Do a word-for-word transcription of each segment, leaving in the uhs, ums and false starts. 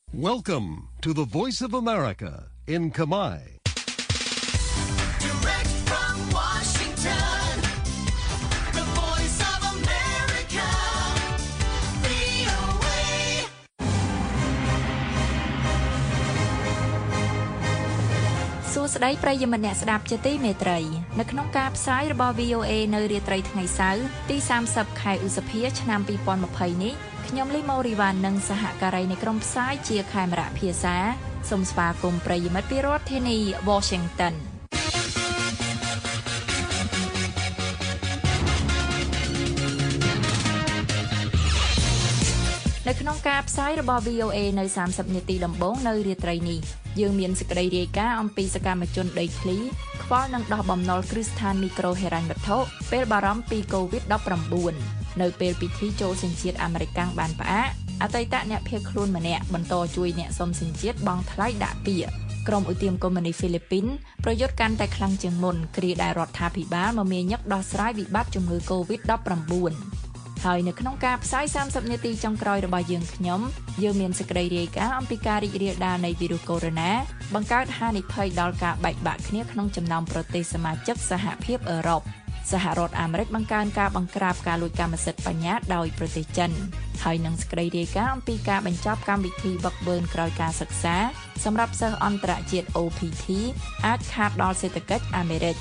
Welcome to the Voice of America in Khmer. Direct from Washington, the Voice of America, វី អូ เอសួស្តីប្រិយមិត្តអ្នកស្ដាប់ជាទីមេត្រីនៅក្នុងការផ្សាយរបស់ វី អូ เอ នៅរាត្រីថ្ងៃសៅរ៍ទីសាមសិបខែឧសភាឆ្នាំពីរពាន់ម្ភៃនេះខ្ញុំលីម៉ូរីវ៉ាន់និងសហការីនៃក្រុមផ្សាយជាខេមរៈភាសាសូមស្វាគមន៍ប្រិយមិត្តពីរដ្ឋធានី Washington នៅក្នុងការផ្សាយរបស់ វី អូ เอ នៅសាមសិបនាទីដំបូងនៅរាត្រីនេះយើងមានសេចក្តីរាយការណ៍អំពីសកម្មជនដីធ្លីខ្វល់នឹងដោះបំណុលគ្រឹះស្ថានមីក្រូហិរញ្ញវត្ថុពេលបារម្ភពី កូវីដ ដប់ប្រាំបួន នៅពេលពិធីចូលសញ្ជាតិអាមេរិកកាំងបានផ្អាកអតីតអ្នកភៀសខ្លួនម្នាក់បន្តជួយអ្នកសុំសញ្ជាតិបង់ថ្លៃដាក់ពាក្យក្រុមឧទាមកុម្មុយនីសហ្វីលីពីនប្រយុទ្ធកាន់តែខ្លាំងជាងមុនគ្រាដែលរដ្ឋាភិបាលមមាញឹកដោះស្រាយវិបត្តិជំងឺ កូវីដ ដប់ប្រាំបួន ហើយនៅក្នុងការផ្សាយសាមសិបនាទីចុងក្រោយរបស់យើងខ្ញុំយើងមានសេចក្តីរាយការណ៍អំពីការរីករាលដាលនៃវីរុសកូវីដ បង្កើតហានិភ័យដល់ការបែកបាក់គ្នាក្នុងចំណោមប្រទេសសមាជិកសហភាពអឺរ៉ុបសហរដ្ឋអាមេរិកបង្កើនការបង្ក្រាបការលួចកម្មសិទ្ធិបញ្ញាដោយប្រទេសចិនហើយនឹងសេចក្តីរាយការណ៍អំពីការបញ្ចប់កម្មវិធីវឹកវើក្រោយការសិក្សាសម្រាប់សិស្សអន្តរជាតិ អូ พี ที អាចខាតដល់សេដ្ឋកិច្ចអាមេរិក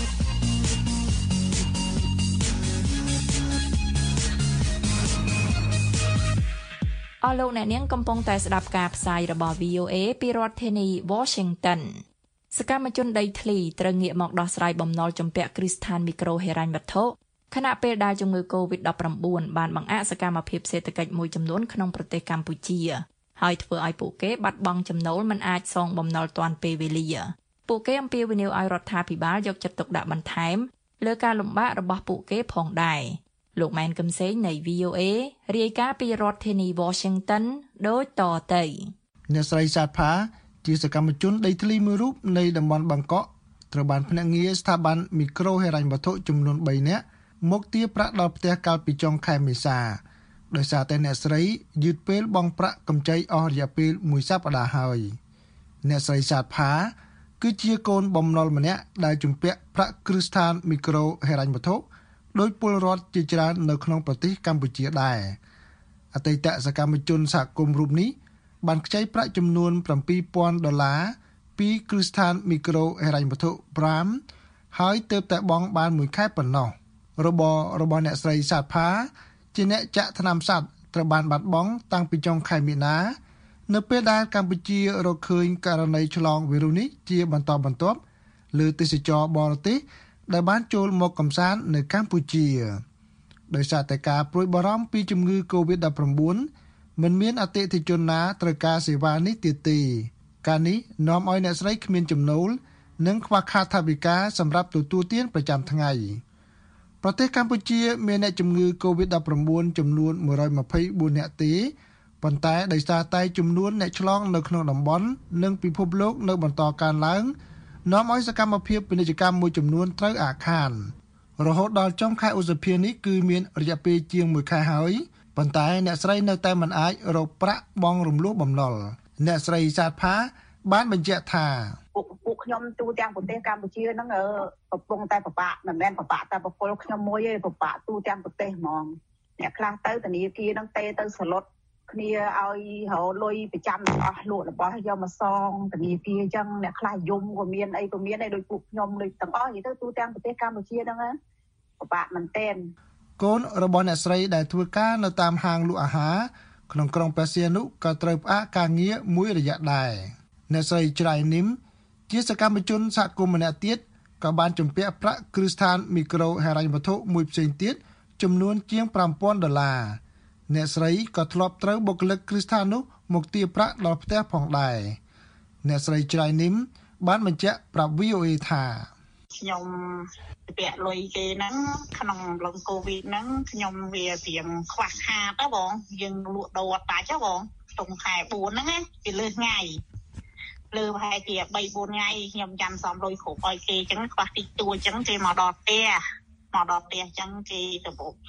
អស់លោកអ្នកនាងកំពុងតែស្ដាប់ការផ្សាយរបស់ វី អូ เอ ពីរដ្ឋធានី Washington សកម្មជនដីធ្លីត្រូវងាកមកដោះស្រាយបំណុលជំពាក់គ្រឹះស្ថានមីក្រូហិរញ្ញវត្ថុខណៈពេលដែលជំងឺ កូវីដ ដប់ប្រាំបួន បានបង្អាក់សកម្មភាពសេដ្ឋកិច្ចមួយចំនួនក្នុងប្រទេសកម្ពុជាហើយធ្វើឲ្យពួកគេបាត់បង់ចំណូលមិនអាចសងបំណុលទាន់ពេលវេលាពួកគេអំពាវនាវឲ្យរដ្ឋាភិបាលយកចិត្តទុកដាក់បន្ថែមលើការលំបាករបស់ពួកគេផងដែរលោកម៉ែនកឹមសេងនៃ វី អូ เอ រាយការណ៍ពីរដ្ឋធានី Washington ដូចតទៅអ្នកស្រីសាទផាជាសកម្មជនដីធ្លីមួយរូបនៃតំបន់បាងកកត្រូវបានភ្នាក់ងារស្ថាប័នមីក្រូហិរញ្ញវត្ថុចំនួនបីនាក់មកទារប្រាក់ដល់ផ្ទះកាលពីចុងខែមេសាដោយសារតែអ្នកស្រីយឺតពេលបង់ប្រាក់កម្ចីអស់រយៈពេលមួយសប្តាហ៍ហើយអ្នកស្រីសាទផាគឺជាកូនបំណុលម្នាក់ដែលជំពាក់ប្រាក់គ្រឹះស្ថានមីក្រូហិរញ្ញវត្ថុដោយពលរដ្ឋជាច្រើននៅក្នុងប្រទេសកម្ពុជាដែរអតីតសកម្មជនសហគមន៍រូបនេះបានខ្ចីប្រាក់ចំនួនប្រាំពីរពាន់ដុល្លារពីគ្រឹះស្ថានមីក្រូហិរញ្ញវត្ថុ Prime ហើយទើបតែបង់បានមួយខែប៉ុណ្ណោះរបររបស់អ្នកស្រីសាទផាជាអ្នកចាក់ថ្នាំសត្វត្រូវបានបាត់បង់តាំងពីចុងខែមីនានៅពេលដែលកម្ពុជារកឃើញករណីឆ្លងវីរុសនេះជាបន្តបន្ទាប់លើទេសចរបរទេសដែលបានចូលមកកំសាន្តនៅកម្ពុជាដោយសារតែការព្រួយបារម្ភពីជំងឺ កូវីដ ដប់ប្រាំបួន មិនមានអតិថិជនណាត្រូវការសេវានេះទៀតទេការនេះនាំឲ្យអ្នកស្រីគ្មានចំណូលនិងខ្វះខាតថវិកាសម្រាប់ទទួលទានប្រចាំថ្ងៃប្រទេសកម្ពុជាមានអ្នកជំងឺ កូវីដ ដប់ប្រាំបួន ចំនួនមួយរយម្ភៃបួននាក់ទេប៉ុន្តែដោយសារតែចំនួនអ្នកឆ្លងនៅក្នុងតំបន់និងពិភពលោកនៅបន្តកើនឡើងនាំឲ្យសកម្មភាពពាណិជ្ជកម្មមួយចំនួនត្រូវអាក់ខានរហូតដល់ចុងខែឧសភានេះគឺមានរយៈពេលជាងមួយខែហើយប៉ុន្តែអ្នកស្រីនៅតែមិនអាចរកប្រាក់បង់រំលោះបំណុលអ្នកស្រីសាទផាបានបញ្ជាក់ថាពួកពួកខ្ញុំទូទាំងប្រទេសកម្ពុជាហ្នឹងកំពុងតែពិបាកមិនមែនពិបាកតែប្រពលខ្ញុំមួយទេពិបាកទូទាំងប្រទេសហ្មងអ្នកខ្លះទៅធនាគារហ្នឹងទេទៅសឡុតគ្នាឲ្យរកលុយប្រចាំអស់លក់របស់យកមកសងធនាគារអញ្ចឹងអ្នកខ្លះយំក៏មានអីក៏មានដែរដោយពួកខ្ញុំដូចទាំងអស់និយាយទៅទូទាំងប្រទេសកម្ពុជាហ្នឹងពិបាកមែនទែនកូនរបស់អ្នកស្រីដែលធ្វើការនៅតាមហាងលក់អាហារក្នុងក្រុងប៉ាសៀនុក៏ត្រូវផ្អាកការងារមួយរយៈដែរអ្នកស្រីច្រៃនីមជាសកម្មជនសហគមន៍ម្នាក់ទៀតក៏បានជំពាក់ប្រាក់គ្រឹះស្ថានមីក្រូហិរញ្ញវត្ថុមួយផ្សេងទៀតចំនួនជាងប្រាំពាន់ដុល្លារអ្នកស្រីក៏ធ្លាប់ត្រូវបុគ្គលិកគ្រឹះស្ថាននោះមកទារប្រាក់ដល់ផ្ទះផងដែរអ្នកស្រីច្រៃនីមបានបញ្ជាក់ប្រាប់ វី អូ เอ ថាខ្ញុំពាក់លុយគេហ្នឹងក្នុងឡុងកូវីដហ្នឹងខ្ញុំវាព្រៀងខ្វះខាតណាបងយើងលក់ដូរអត់ដាច់ណាបងក្នុងខែបួនហ្នឹងណាវាលើសថ្ងៃលើប្រហែលជាបីបួនថ្ងៃខ្ញុំចាំសំលុយគ្រប់ឲ្យគេអញ្ចឹងខ្វះតិចតួចអញ្ចឹងគេមកដល់ផ្ទះមកដល់ផ្ទះអញ្ចឹងគេទៅបុក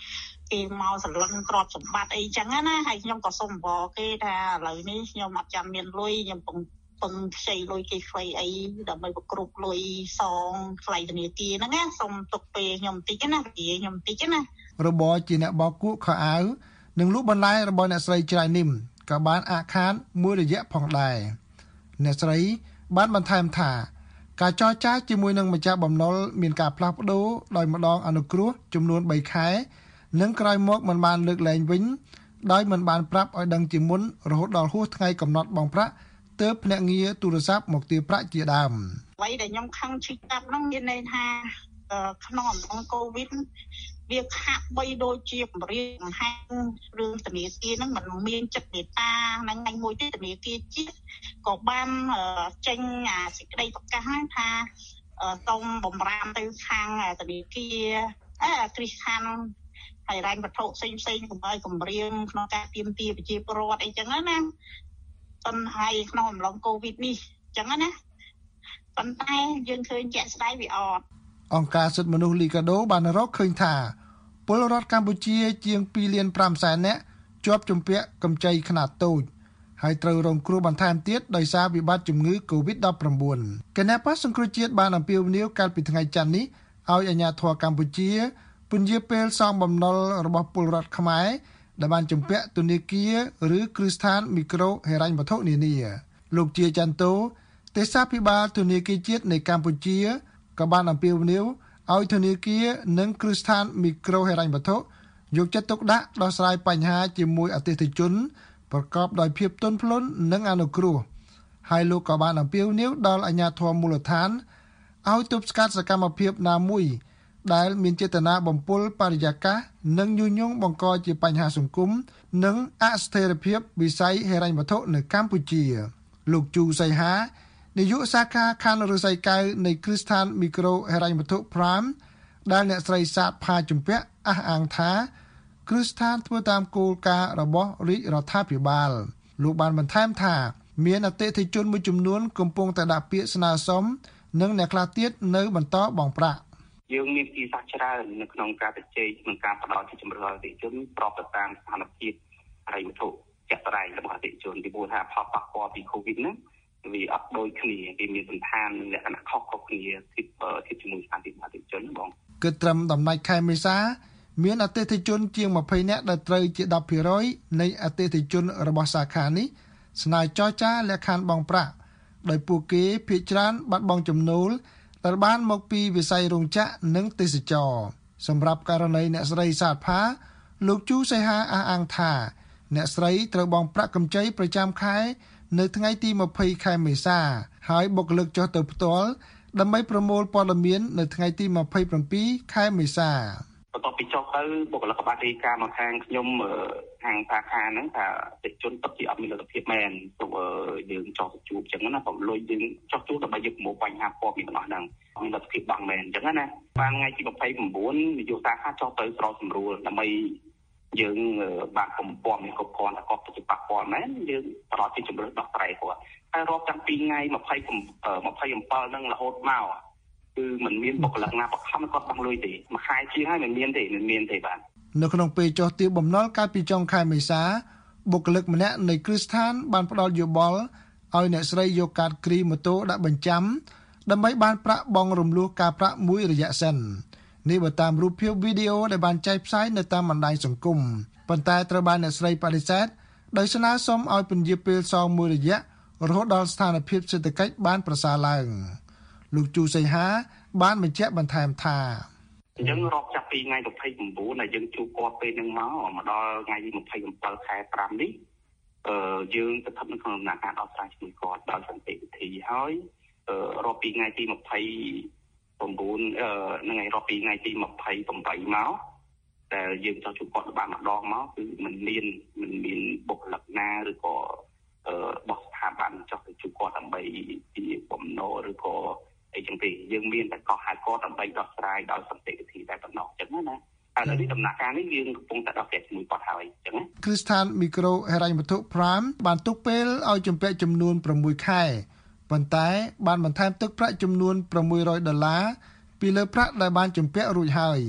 គេមកស្រឡឹងទ្រព្យសម្បត្តិអីចឹងណាហើយខ្ញុំក៏សុំបគេថាឥឡូវនេះខ្ញុំអត់ចាំមានលុយខ្ញុំពងពងខ្ចីលុយគេខ្វៃអីដើម្បីប្រគ្រប់លុយសងថ្លៃធនាគារហ្នឹងណាសុំទុកពេលខ្ញុំបន្តិចណាវាខ្ញុំបន្តិចណារបរជាអ្នកបោកគក់ខោអាវនិងលក់បន្លែរបស់អ្នកស្រីច្រៃនីមក៏បានអាក់ខានមួយរយៈផងដែរអ្នកស្រីបានបន្ថែមថាការចរចាជាមួយនឹងម្ចាស់បំណុលមានការផ្លាស់ប្ដូរដោយម្ដងអនុគ្រោះចំនួនបីខែនិងក្រោយមកមិនបានលើកលែងវិញដោយមិនបានប្រាប់ឲ្យដឹងជាមុនរហូតដល់ហួសថ្ងៃកំណត់បង់ប្រាក់ទើបភ្នាក់ងារទូរស័ព្ទមកទារប្រាក់ជាដើមអ្វីដែលខ្ញុំខឹងឈឺចាប់ហ្នឹងមានន័យថាក្នុងអំឡុងកូវីដវាខាក់បីដូចជាបង្រៀនហាងរឿងធនាគារហ្នឹងមិនមានចិត្តមេត្តាហ្នឹងឯងមួយទៀតធនាគារជាតិក៏បានចេញអាសេចក្តីប្រកាសហ្នឹងថាតង់បំរាមទៅខាងធនាគារអេគ្រីស្ថានហើយរ៉ែងវត្ថុផ្សេងផ្សេងកុំឲ្យគម្រាមក្នុងការទាមទារប្រជាពលរដ្ឋអីចឹងណាប៉ុន្តែក្នុងអំឡុងកូវីដនេះចឹងណាប៉ុន្តែយើងឃើញជាក់ស្ដែងវាអត់អង្គការសិទ្ធិមនុស្សលីកាដូបានរកឃើញថាពលរដ្ឋកម្ពុជាជាងពីរលានប្រាំសែននាក់ជាប់ជំពាក់កម្ចីខ្នាតតូចហើយត្រូវរងគ្រោះបន្ថែមទៀតដោយសារវិបត្តិជំងឺ កូវីដ ដប់ប្រាំបួន គណៈបក្សសង្គ្រោះជាតិបានអំពាវនាវកាលពីថ្ងៃច័ន្ទនេះឲ្យអាជ្ញាធរកម្ពុជាពន្យាពេលសងបំណុលរបស់ពលរដ្ឋខ្មែរដែលបានជំពាក់ធនាគារឬគ្រឹះស្ថានមីក្រូហិរញ្ញវត្ថុនានាលោកជាចន្ទោទេសាភិបាលធនាគារជាតិនៃកម្ពុជាក៏បានអំពាវនាវឲ្យធនាគារនិងគ្រឹះស្ថានមីក្រូហិរញ្ញវត្ថុយកចិត្តទុកដាក់ដោះស្រាយបញ្ហាជាមួយអតិថិជនប្រកបដោយភាពទន់ភ្លន់និងអនុគ្រោះហើយលោកក៏បានអំពាវនាវដល់អាជ្ញាធរមូលដ្ឋានឲ្យទប់ស្កាត់សកម្មភាពណាមួយដែលមានចេតនាបំពុលបរិយាកាសនិងញុះញង់បង្កជាបញ្ហាសង្គមនិងអស្ថិរភាពវិស័យហិរញ្ញវត្ថុនៅកម្ពុជាលោកជូសៃហានាយកសាខាខណ្ឌឫស្សីកែវនៃគ្រឹះស្ថានមីក្រូហិរញ្ញវត្ថុ Prime ដែលអ្នកស្រីសាទផាជំពាក់អះអាងថាគ្រឹះស្ថានធ្វើតាមគោលការណ៍របស់រាជរដ្ឋាភិបាលលោកបានបន្ថែមថាមានអតិថិជនមួយចំនួនកំពុងតែដាក់ពាក្យស្នើសុំនិងអ្នកខ្លះទៀតនៅបន្តបង់ប្រាក់យើងមានទីសាស្ត្រច្រើននៅក្នុងការជជែកក្នុងការផ្តល់ជាជំរឿនអតិថិជនប្របទៅតាមស្ថានភាពហិរញ្ញវត្ថុជាក់ស្ដែងរបស់អតិថិជនពីព្រោះថាផលប៉ះពាល់ពី COVID ហ្នឹងវាអត់ដូចគ្នាវាមានសន្តានលក្ខណៈខុសៗគ្នាទីទីជាមួយស្ថានភាពអតិថិជនបងគិតត្រឹមដំណាច់ខែមេសាមានអតិថិជនជាងยี่สิบនាក់ដែលត្រូវជាten%នៃអតិថិជនរបស់សាខានេះស្នើចរចាលក្ខខណ្ឌបង់ប្រាក់ដោយពួកគេភាគច្រើនបាត់បង់ចំណូលដែលបានមកពីវិស័យរោងចក្រនិងទេសចរណ៍សម្រាប់ករណីអ្នកស្រីសាទផាលោកជូសៃហាអះអាងថាអ្នកស្រីត្រូវបង់ប្រាក់កម្ចីប្រចាំខែនៅថ្ងៃទីยี่สิบខែមេសាហើយបុគ្គលិកចុះទៅផ្ទាល់ដើម្បីប្រមូលព័ត៌មាននៅថ្ងៃទីยี่สิบเจ็ดខែមេសាបន្ទាប់ពីចុះទៅបុគ្គលិកបានរាយការណ៍មកខាងខ្ញុំខាងសាខាហ្នឹងថាអតិថិជនពិតជាអត់មានលទ្ធភាពមែនព្រោះយើងចុះទៅជួបអញ្ចឹងណាបើលុយយើងចុះជួបដើម្បីយកប្រមូលបញ្ហាព័ត៌មានរបស់ហ្នឹងមានលទ្ធភាពបង់មែនអញ្ចឹងណាបានថ្ងៃទីยี่สิบเก้าនាយកសាខាចុះទៅស្រោចសម្រួលដើម្បីយើងបានកំពំមានគ្រប់គ្រាន់តែគាត់ទៅប៉ះពាល់មែនយើងប្រត់ជាជំរឿនដោះស្រាយគាត់ហើយរាប់តាំងពីថ្ងៃยี่สิบยี่สิบเจ็ดហ្នឹងរហូតមកគឺมันមានបុគ្គលិកណាបង្ខំគាត់បង់លុយទេមួយខែជាងហើយមិនមានទេមិនមានទេបាទនៅក្នុងពេលចុះទាបបំណុលកាលពីចុងខែមេសាបុគ្គលិកម្នាក់នៃគ្រឹះស្ថានបានផ្ដល់យោបល់ឲ្យអ្នកស្រីយកកាតគ្រីម៉ូតូដាក់បញ្ចាំដើម្បីបានប្រាក់បង់រំលោះការប្រាក់មួយរយៈសិននេះបើតាមរូបភាពវីដេអូដែលបានចែកផ្សាយនៅតាមបណ្ដាញសង្គមប៉ុន្តែត្រូវបានអ្នកស្រីបដិសេធដោយស្នើសុំឲ្យពន្យាពេលសងមួយរយៈរហូតដល់ស្ថានភាពសេដ្ឋកិច្ចបានប្រសើរឡើងលោកជូសៃហាបានបញ្ជាក់បន្ថែមថាអញ្ចឹងរាប់ចាប់ពីថ្ងៃยี่สิบเก้าដែលយើងជួបគាត់ពេលហ្នឹងមកមកដល់ថ្ងៃទីยี่สิบเจ็ดខែប្រាំនេះអឺយើងស្ថិតនៅក្នុងដំណាក់កាលដោះស្រាយជាមួយគាត់ដោយសន្តិវិធីហើយរាប់ពីថ្ងៃទីยี่สิบเก้าអឺថ្ងៃរាប់ពីថ្ងៃទីยี่สิบแปดមកតែយើងចង់ជួបគាត់បានម្ដងមកគឺมันមានมันមានបុគ្គលិកណាឬក៏អឺរបស់ស្ថាប័នចង់ទៅជួបគាត់ដើម្បីពីបំណុលឬក៏អីចឹងទេយើងមានតែកោះហៅគាត់ដើម្បីដោះស្រាយដោយសន្តិវិធីតែប៉ុណ្ណោះចឹងណាហើយនៅនេះដំណាក់កាលនេះយើងកំពុងតែដោះស្រាយជាមួយគាត់ហើយចឹងណាគ្រឹះស្ថានមីក្រូហិរញ្ញវត្ថុ Prime បានទុកពេលឲ្យជំពាក់ចំនួនប្រាំមួយខែប៉ុន្តែបានបន្ថែមទឹកប្រាក់ចំនួនប្រាំមួយរយដុល្លារពីលើប្រាក់ដែលបានជំពាក់រួចហើយ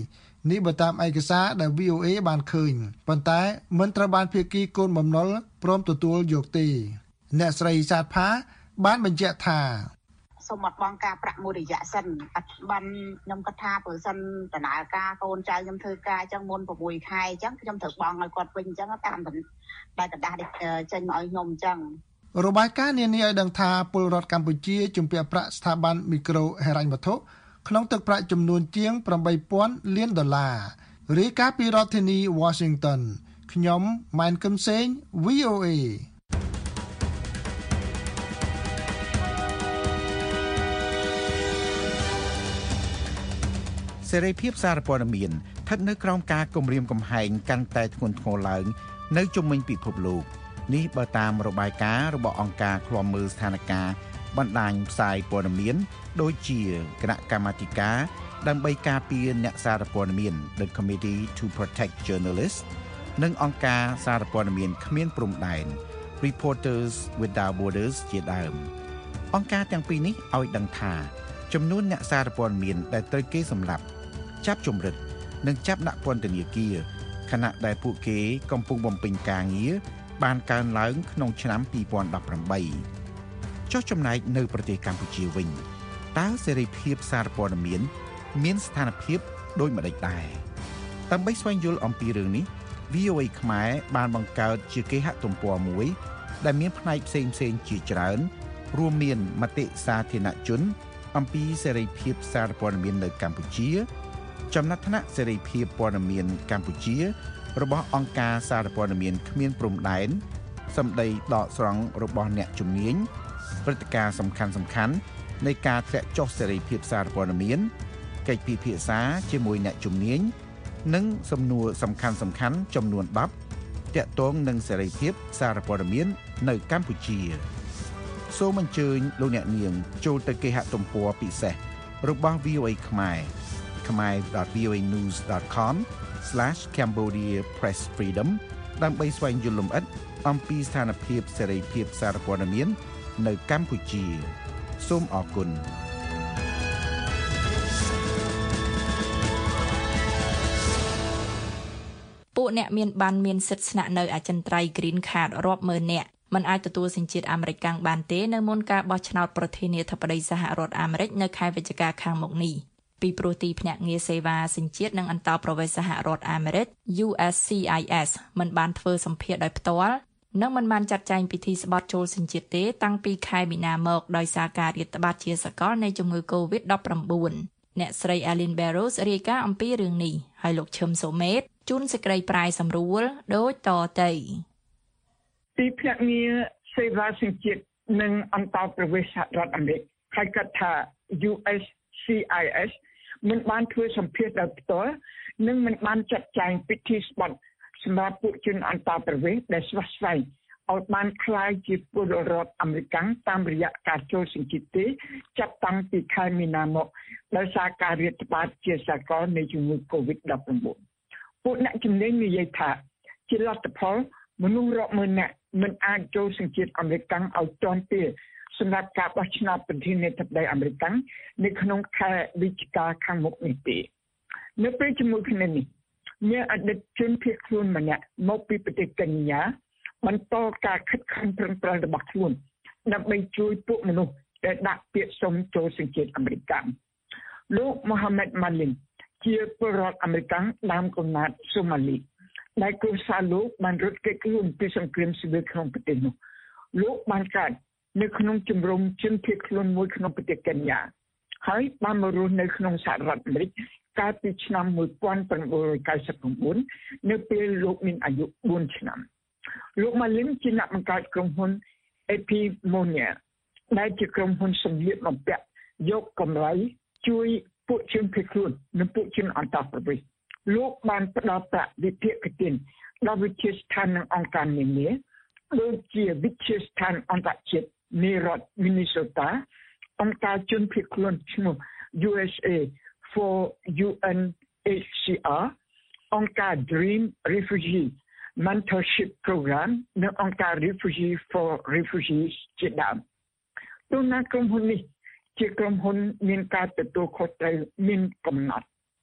នេះបើតាមឯកសារដែល វី អូ เอ បានឃើញប៉ុន្តែមិនត្រូវបានភាគីកូនបំណុលព្រមទទួលយកទេអ្នកស្រីសាទផាបានបញ្ជាក់ថាសូមអត់បងការប្រាក់មួយរយៈសិនអត់បានខ្ញុំគិតថាបើសិនដំណើរការកូនចៅខ្ញុំធ្វើការអញ្ចឹងមុនប្រាំមួយខែអញ្ចឹងខ្ញុំត្រូវបងឲ្យគាត់វិញអញ្ចឹងតាមដែលกระดาษចេញមកឲ្យខ្ញុំអញ្ចឹងរបាយការណ៍នានាឲ្យដឹងថាពលរដ្ឋកម្ពុជាជំពាក់ប្រាក់ស្ថាប័នមីក្រូហិរញ្ញវត្ថុក្នុងទឹកប្រាក់ចំនួនជាងeight thousandលានដុល្លាររាយការណ៍ពីរដ្ឋធានី Washington ខ្ញុំម៉ែនកឹមសេង វី អូ เอសេរីភាពសារព័ត៌មានស្ថិតនៅក្រោមការគំរាមកំហែងកាន់តែធ្ងន់ធ្ងរឡើងនៅជុំវិញពិភពលោកនេះបើតាមរបាយការណ៍របស់អង្គការឃ្លាំមើលស្ថានភាពបណ្ដាញផ្សាយព័ត៌មានដូចជាគណៈកម្មាធិការដើម្បីការពារអ្នកសារព័ត៌មាន The Committee to Protect Journalists និងអង្គការសារព័ត៌មានគ្មានព្រំដែន Reporters Without Borders ជាដើមអង្គការទាំងពីរនេះឲ្យដឹងថាចំនួនអ្នកសារព័ត៌មានដែលត្រូវគេសម្លាប់ចាប់ជំរិតនិងចាប់ដាក់ពន្ធនាគារខណៈដែលពួកគេកំពុងបំពេញការងារបានកើនឡើងក្នុងឆ្នាំtwo thousand eighteenចុះចំណែកនៅប្រទេសកម្ពុជាវិញតើសេរីភាពសារព័ត៌មានមានស្ថានភាពដូចម្តេចដែរដើម្បីស្វែងយល់អំពីរឿងនេះ វី អូ เอ ខ្មែរបានបង្កើតជាគេហទំព័រមួយដែលមានផ្នែកផ្សេងៗជាច្រើនរួមមានមតិសាធារណជនអំពីសេរីភាពសារព័ត៌មាននៅកម្ពុជាចំណាត់ថ្នាក់សេរីភាពព័ត៌មានកម្ពុជារបស់អង្គការសារព័ត៌មានគ្មានព្រំដែនសម្ដីដកស្រង់របស់អ្នកជំនាញព្រឹត្តិការណ៍សំខាន់សំខាន់នៃការធ្លាក់ចុះសេរីភាពសារព័ត៌មានកិច្ចពិភាក្សាជាមួយអ្នកជំនាញនិងសំណួរសំខាន់សំខាន់ចំនួនtenទាក់ទងនឹងសេរីភាពសារព័ត៌មាននៅកម្ពុជាសូមអញ្ជើញលោកអ្នកនាងចូលទៅគេហទំព័រពិសេសរបស់ វី អូ เอ ខ្មែរ khmer dot v o a news dot com slash cambodia press freedom ដើម្បីស្វែងយល់លម្អិតអំពីស្ថានភាពសេរីភាពសារព័ត៌មាននៅកម្ពុជាសូមអរគុណពួកអ្នកមានបានមានសិទ្ធិស្នាក់នៅអចិន្ត្រៃយ៍ Green Card រាប់ម៉ឺននាក់មិនអាចទទួលសញ្ជាតិអាមេរិកកាំងបានទេនៅមុនការបោះឆ្នោតប្រធានាធិបតីសហរដ្ឋអាមេរិកនៅខែវិច្ឆិកាខាងមុខនេះពីព្រោះទីភ្នាក់ងារសេវាសញ្ជាតិនិងអន្តោប្រវេសន៍សហរដ្ឋអាមេរិក U S C I S មិនបានធ្វើសម្ភាសន៍ដោយផ្ទាល់និងមិនបានចាត់ចែងពិធីស្បត់ចូលសញ្ជាតិទេតាំងពីខែមីនាមកដោយសារការរាតត្បាតជាសកលនៃជំងឺ COVID nineteen អ្នកស្រី Ellen Barrows រាយការណ៍អំពីរឿងនេះហើយលោកឈឹមសូមេតជូនសេចក្តីប្រាយសម្រួលដូចតទៅទីភ្នាក់ងារសេវាសញ្ជាតិនិងអន្តោប្រវេសន៍សហរដ្ឋអាមេរិកហៅកាត់ថា U S C I S មិនបានធ្វើសម្ភាសន៍ដោយផ្ទាល់និងមិនបានចាត់ចែងពិធីស្បត់សម្រាប់ពួកជនអន្តោប្រវេសន៍ដែលស្វះស្វែងឲ្យបានក្លាយជាពលរដ្ឋអាមេរិកតាមរយៈការចូលសញ្ជាតិទេចាប់តាំងពីខែមីនាមកដោយសារការរាតត្បាតជាសកលនៃជំងឺ COVID nineteen ពួកអ្នកជំនាញនិយាយថាជាលទ្ធផលមនុស្សរាប់ម៉ឺននាក់មិនអាចចូលសញ្ជាតិអាមេរិកឲ្យទាន់ពេលសម្រាប់ការបោះឆ្នោតប្រធានាធិបតីអាមេរិកនៅក្នុងខែវិច្ឆិកាខាងមុខនេះទេនៅពេលជាមួយគ្នានេះអ្នកអតីតជនភៀសខ្លួនម្នាក់មកពីប្រទេសកេនយ៉ាបន្តការខិតខំប្រឹងប្រែងរបស់ខ្លួនដើម្បីជួយពួកមនុស្សដែលដាក់ពាក្យសុំចូលសញ្ជាតិអាមេរិកលោក Mohammed Malin ជាពលរដ្ឋអាមេរិកដើមកំណើតសូម៉ាលីដែលគ្រួសារលោកបានរត់គេចខ្លួនពីសង្គ្រាមស៊ីវិលក្នុងប្រទេសនោះលោកបានកើតនៅក្នុងជំរំជនភៀសខ្លួនមួយក្នុងប្រទេសកេនយ៉ាហើយបានមករស់នៅក្នុងសហរដ្ឋអាមេរិកកាលពីឆ្នាំnineteen ninety-nineនៅពេលលោកមានអាយុfourឆ្នាំលោក Malin ជាអ្នកបង្កើតក្រុមហ៊ុន Epimonia ដែលជាក្រុមហ៊ុនសម្លៀកបំពាក់យកកម្រៃជួយពួកជនភៀសខ្លួននិងពួកជនអន្តោប្រវេសន៍លោកបានផ្ដល់ប្រាក់វិភាគទានដល់វិទ្យាស្ថាននិងអង្គការនានាដូចជាវិទ្យាស្ថានអន្តរជាតិនៃរដ្ឋ Minnesota អង្គការជនភៀសខ្លួនឈ្មោះ U S A for U N H C R អង្គការ Dream Refugee Mentorship Program និងអង្គការ Refugee for Refugees ជាដើមទូណាក្រុមហ៊ុននេះជាក្រុមហ៊ុនមានការទទួលខុសត្រូវមានកំណត់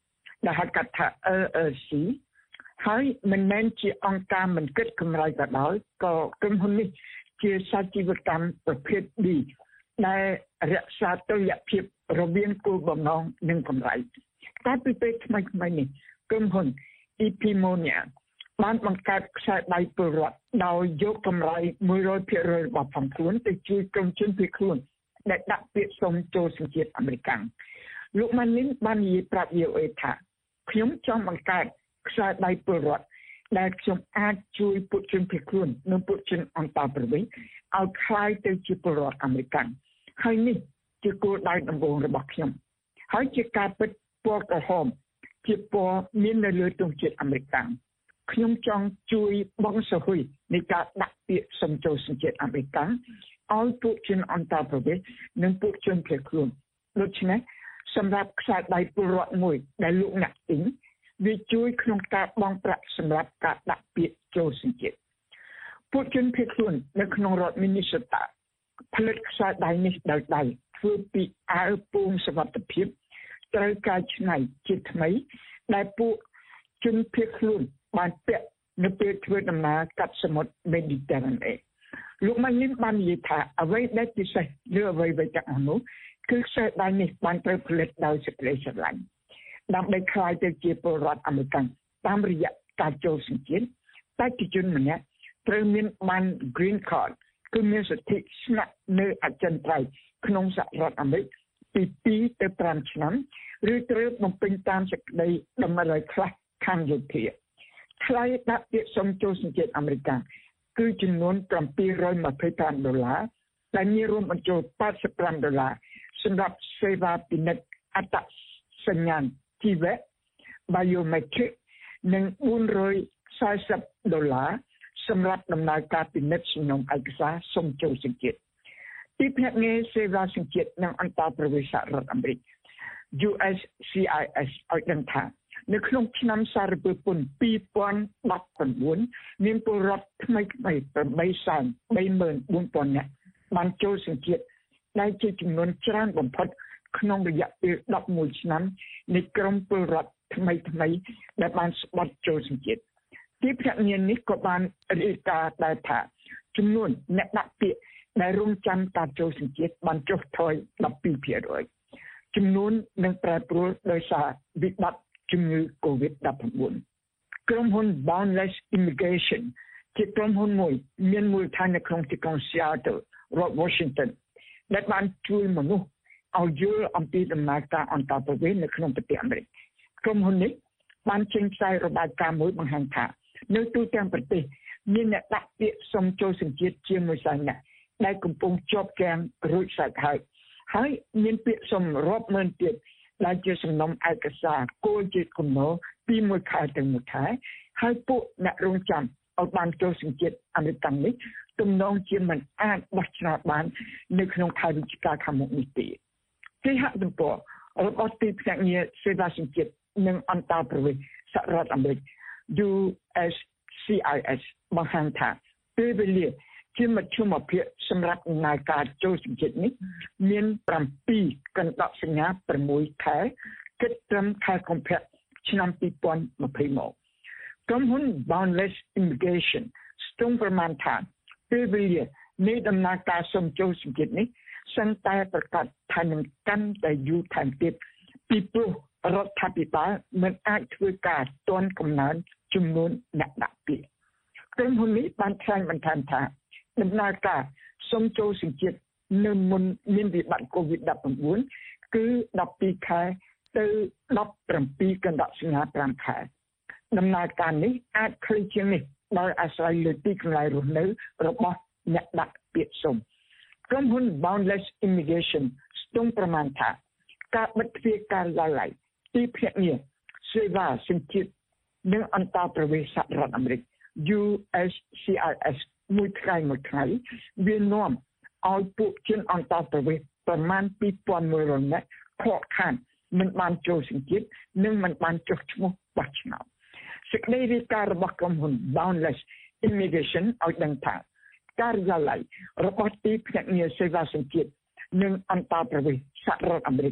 ដែលហៅកាត់ថា L L C ហើយមិនមែនជាអង្គការមិនគិតកម្រៃក៏ដោយក៏ក្រុមហ៊ុននេះជាសាជីវកម្មប្រភេទ B ដែលរក្សាតុល្យភាពរវាងគោលបំណងនិងកម្រៃតែពីពេលថ្មីៗនេះក្រុមហ៊ុន Epimonea បានបង្កើតខ្សែដៃពលរដ្ឋដោយយកកម្រៃ one hundred percent របស់ផងខ្លួនទៅជួយក្រុមជនភៀសខ្លួនដែលដាក់ពាក្យសុំចូលសញ្ជាតិអាមេរិកលោកម៉ានីនបាននិយាយប្រាប់ V O A ថាខ្ញុំចង់បង្កើតខ្សែដៃពលរដ្ឋដែលខ្ញុំអាចជួយពួកជនភៀសខ្លួននិងពួកជនអន្តោប្រវេសន៍ឲ្យคล้ายទៅជាពលរដ្ឋអាមេរិកហើយនេះជាគោលដៅដំបូងរបស់ខ្ញុំហើយជាការពិតពណ៌ក្រហមជាពណ៌មាននៅលើទង់ជាតិអាមេរិកខ្ញុំចង់ជួយបងសហគមន៍នៃការដាក់ពាក្យសុំចូលសញ្ជាតិអាមេរិកឲ្យពួកជនអន្តោប្រវេសន៍និងពួកជនភៀសខ្លួនដូច្នេះសម្រាប់ខ្សែដៃពលរដ្ឋមួយដែលលោកអ្នកទិញវាជួយក្នុងការបង់ប្រាក់សម្រាប់ការដាក់ពាក្យចូលសញ្ជាតិពួកជនភៀសខ្លួននៅក្នុងរដ្ឋ Minnesota ផលិតខ្សែដៃនេះដោយដៃធ្វើពីអាវពោងសុវត្ថិភាពត្រូវកែច្នៃជាថ្មីដែលពួកជនភៀសខ្លួនបានពាក់នៅពេលធ្វើដំណើរកាត់សមុទ្រ Mediterranean លោកម៉ានីនបាននិយាយថាអ្វីដែលពិសេសលើអ្វីៗទាំងអស់នោះគឺខ្សែដៃនេះបានត្រូវផលិតដោយសេចក្តីស្រឡាញ់ដើម្បីក្លាយទៅជាពលរដ្ឋអាមេរិកតាមរយៈការចូលសញ្ជាតិបេក្ខជនម្នាក់ត្រូវមានបាន Green Card គឺមានសិទ្ធិស្នាក់នៅអចិន្ត្រៃយ៍ក្នុងសហរដ្ឋអាមេរិកពីtwoទៅfiveឆ្នាំឬត្រូវបំពេញតាមសេចក្តីតម្រូវខ្លះខាងយោធាថ្លៃដាក់ពាក្យសុំចូលសញ្ជាតិអាមេរិកគឺចំនួនseven hundred twenty-fiveដុល្លារដែលមានរួមបញ្ចូលeighty-fiveដុល្លារសម្រាប់សេវាពិនិត្យអត្តសញ្ញាណជីវៈ biometric និងfour hundred fortyដុល្លារសម្រាប់ដំណើរការពិនិត្យសំណុំឯកសារសុំចូលសញ្ជាតិទីភ្នាក់ងារសេវាសញ្ជាតិនិងអន្តោប្រវេសន៍សហរដ្ឋអាមេរិក U S C I S ឲ្យដឹងថានៅក្នុងឆ្នាំសារពើពន្ធtwo thousand nineteenមានពលរដ្ឋថ្មីៗeight三三four thousandនាក់បានចូលសញ្ជាតិដែលជាចំនួនច្រើនបំផុតក្នុងរយៈពេលelevenឆ្នាំនៃក្រុមពលរដ្ឋថ្មីៗដែលបានស្បត់ចូលសញ្ជាតិទីភ្នាក់ងារនេះក៏បានរាយការណ៍ដែរថាចំនួនអ្នកដាក់ពាក្យដែលរងចាំការចូលសញ្ជាតិបានចុះថយtwelve percent ចំនួននឹងប្រែប្រួលដោយសារវិបត្តិជំងឺ COVID nineteen ក្រុមហ៊ុន Boundless Immigration ជាក្រុមហ៊ុនមួយមានមូលដ្ឋាននៅក្នុងទីក្រុង Seattle រដ្ឋ Washington ដែលបានជួយមនុស្សឲ្យយល់អំពីដំណើរការអន្តោប្រវេសន៍នៅក្នុងប្រទេសអាមេរិកក្រុមហ៊ុននេះបានចេញផ្សាយរបាយការណ៍មួយបង្ហាញថានៅទូទាំងប្រទេសមានអ្នកដាក់ពាក្យសុំចូលសញ្ជាតិជាងមួយសែននាក់ដែលកំពុងជាប់គាំងរួចស្រេចហើយហើយមានពាក្យសុំរាប់ម៉ឺនទៀតដែលជាសំណុំឯកសារគោលជាគំនរពីមួយខែទៅមួយខែហើយពួកអ្នករងចាំឲ្យបានចូលសញ្ជាតិអាមេរិកនេះទំនងជាមិនអាចបោះឆ្នោតបាននៅក្នុងខែវិច្ឆិកាខាងមុខនេះទេគេហទំព័ររបស់ទីភ្នាក់ងារសេវាសញ្ជាតិនិងអន្តោប្រវេសន៍សហរដ្ឋអាមេរិក U S C I S បង្ហាញថាពេលវេលាជាមធ្យមភាពសម្រាប់ដំណើរការចូលសញ្ជាតិនេះមានsevenកណ្ដោសញ្ញាsixខែគិតត្រឹមខែកុម្ភៈឆ្នាំtwenty twentyមកក្រុមហ៊ុន Boundless Immigration ស្ទង់ប្រមាណថាពេលវេលានៃដំណើរការសុំចូលសញ្ជាតិនេះសឹងតែប្រកាសថានឹងកាន់តែយូរថែមទៀតពីព្រោះរដ្ឋាភិបាលមិនអាចធ្វើការទាន់កំណើនចំនួនអ្នកដាក់ពាក្យក្រុមហ៊ុននេះបានថ្លែងបន្ថែមថាដំណើរការសុំចូលសញ្ជាតិនៅមុនមានវិបត្តិ COVID nineteen គឺtwelveខែទៅseventeenកណ្ដោសញ្ញាfiveខែដំណើរការនេះអាចខ្លីជាងនេះដោយអាស្រ័យលើទីកន្លែងរស់នៅរបស់អ្នកដាក់ពាក្យសុំក្រុមហ៊ុន Boundless Immigration ស្ទង់ប្រមាណថាការបិទទ្វារការិយាល័យទីភ្នាក់ងារសេវាសញ្ជាតិនិងអន្តោប្រវេសន៍សហរដ្ឋអាមេរិក U S C I S មួយថ្ងៃមួយថ្ងៃវានាំឲ្យពួកជនអន្តោប្រវេសន៍ប្រមាណtwo thousand one hundredនាក់ខកខានមិនបានចូលសញ្ជាតិនិងមិនបានចុះឈ្មោះបោះឆ្នោតសេចក្តីរាយការណ៍របស់ក្រុមហ៊ុន Boundless Immigration ឲ្យដឹងថាការិយាល័យរបស់ទីភ្នាក់ងារសេវាសញ្ជាតិនិងអន្តោប្រវេសន៍សហរដ្ឋអាមេរិក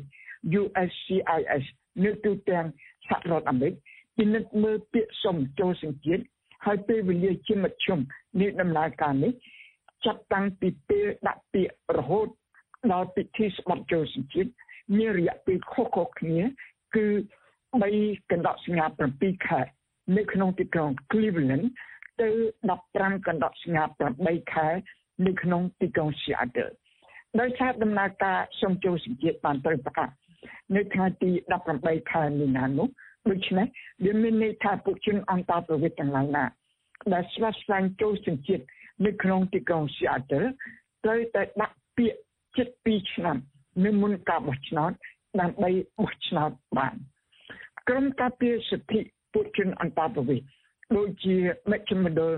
U S C I S នៅទូទាំងសហរដ្ឋអាមេរិកពិនិត្យមើលពាក្យសុំចូលសញ្ជាតិហើយពេលវេលាជាមធ្យមនៃដំណើរការនេះចាប់តាំងពីពេលដាក់ពាក្យរហូតដល់ពិធីស្បត់ចូលសញ្ជាតិមានរយៈពេលខុសៗគ្នាគឺបីកណ្ដកសញ្ញាប្រាំពីរខែនៅក្នុងទីក្រុង Cleveland ទៅដប់ប្រាំកណ្ដកសញ្ញាប្រាំបីខែនៅក្នុងទីក្រុង Seattle ដោយសារដំណើរការសុំចូលសញ្ជាតិបានត្រូវប្រកាសនៅថ្ងៃទីដប់ប្រាំបីខែមីនានោះដូច្នេះវាមានន័យថាពួកជនអន្តោប្រវេសន៍ទាំងឡាយណាដែលស្វាស្វែងចូលសញ្ជាតិនៅក្នុងទីក្រុង Seattle ត្រូវតែដាក់ពាក្យជិតពីរឆ្នាំនៅមុនការបោះឆ្នោតដើម្បីបោះឆ្នោតបានក្រុមការពារសិទ្ធិពួកជនអន្តោប្រវេសន៍ដូចជាមជ្ឈមណ្ឌល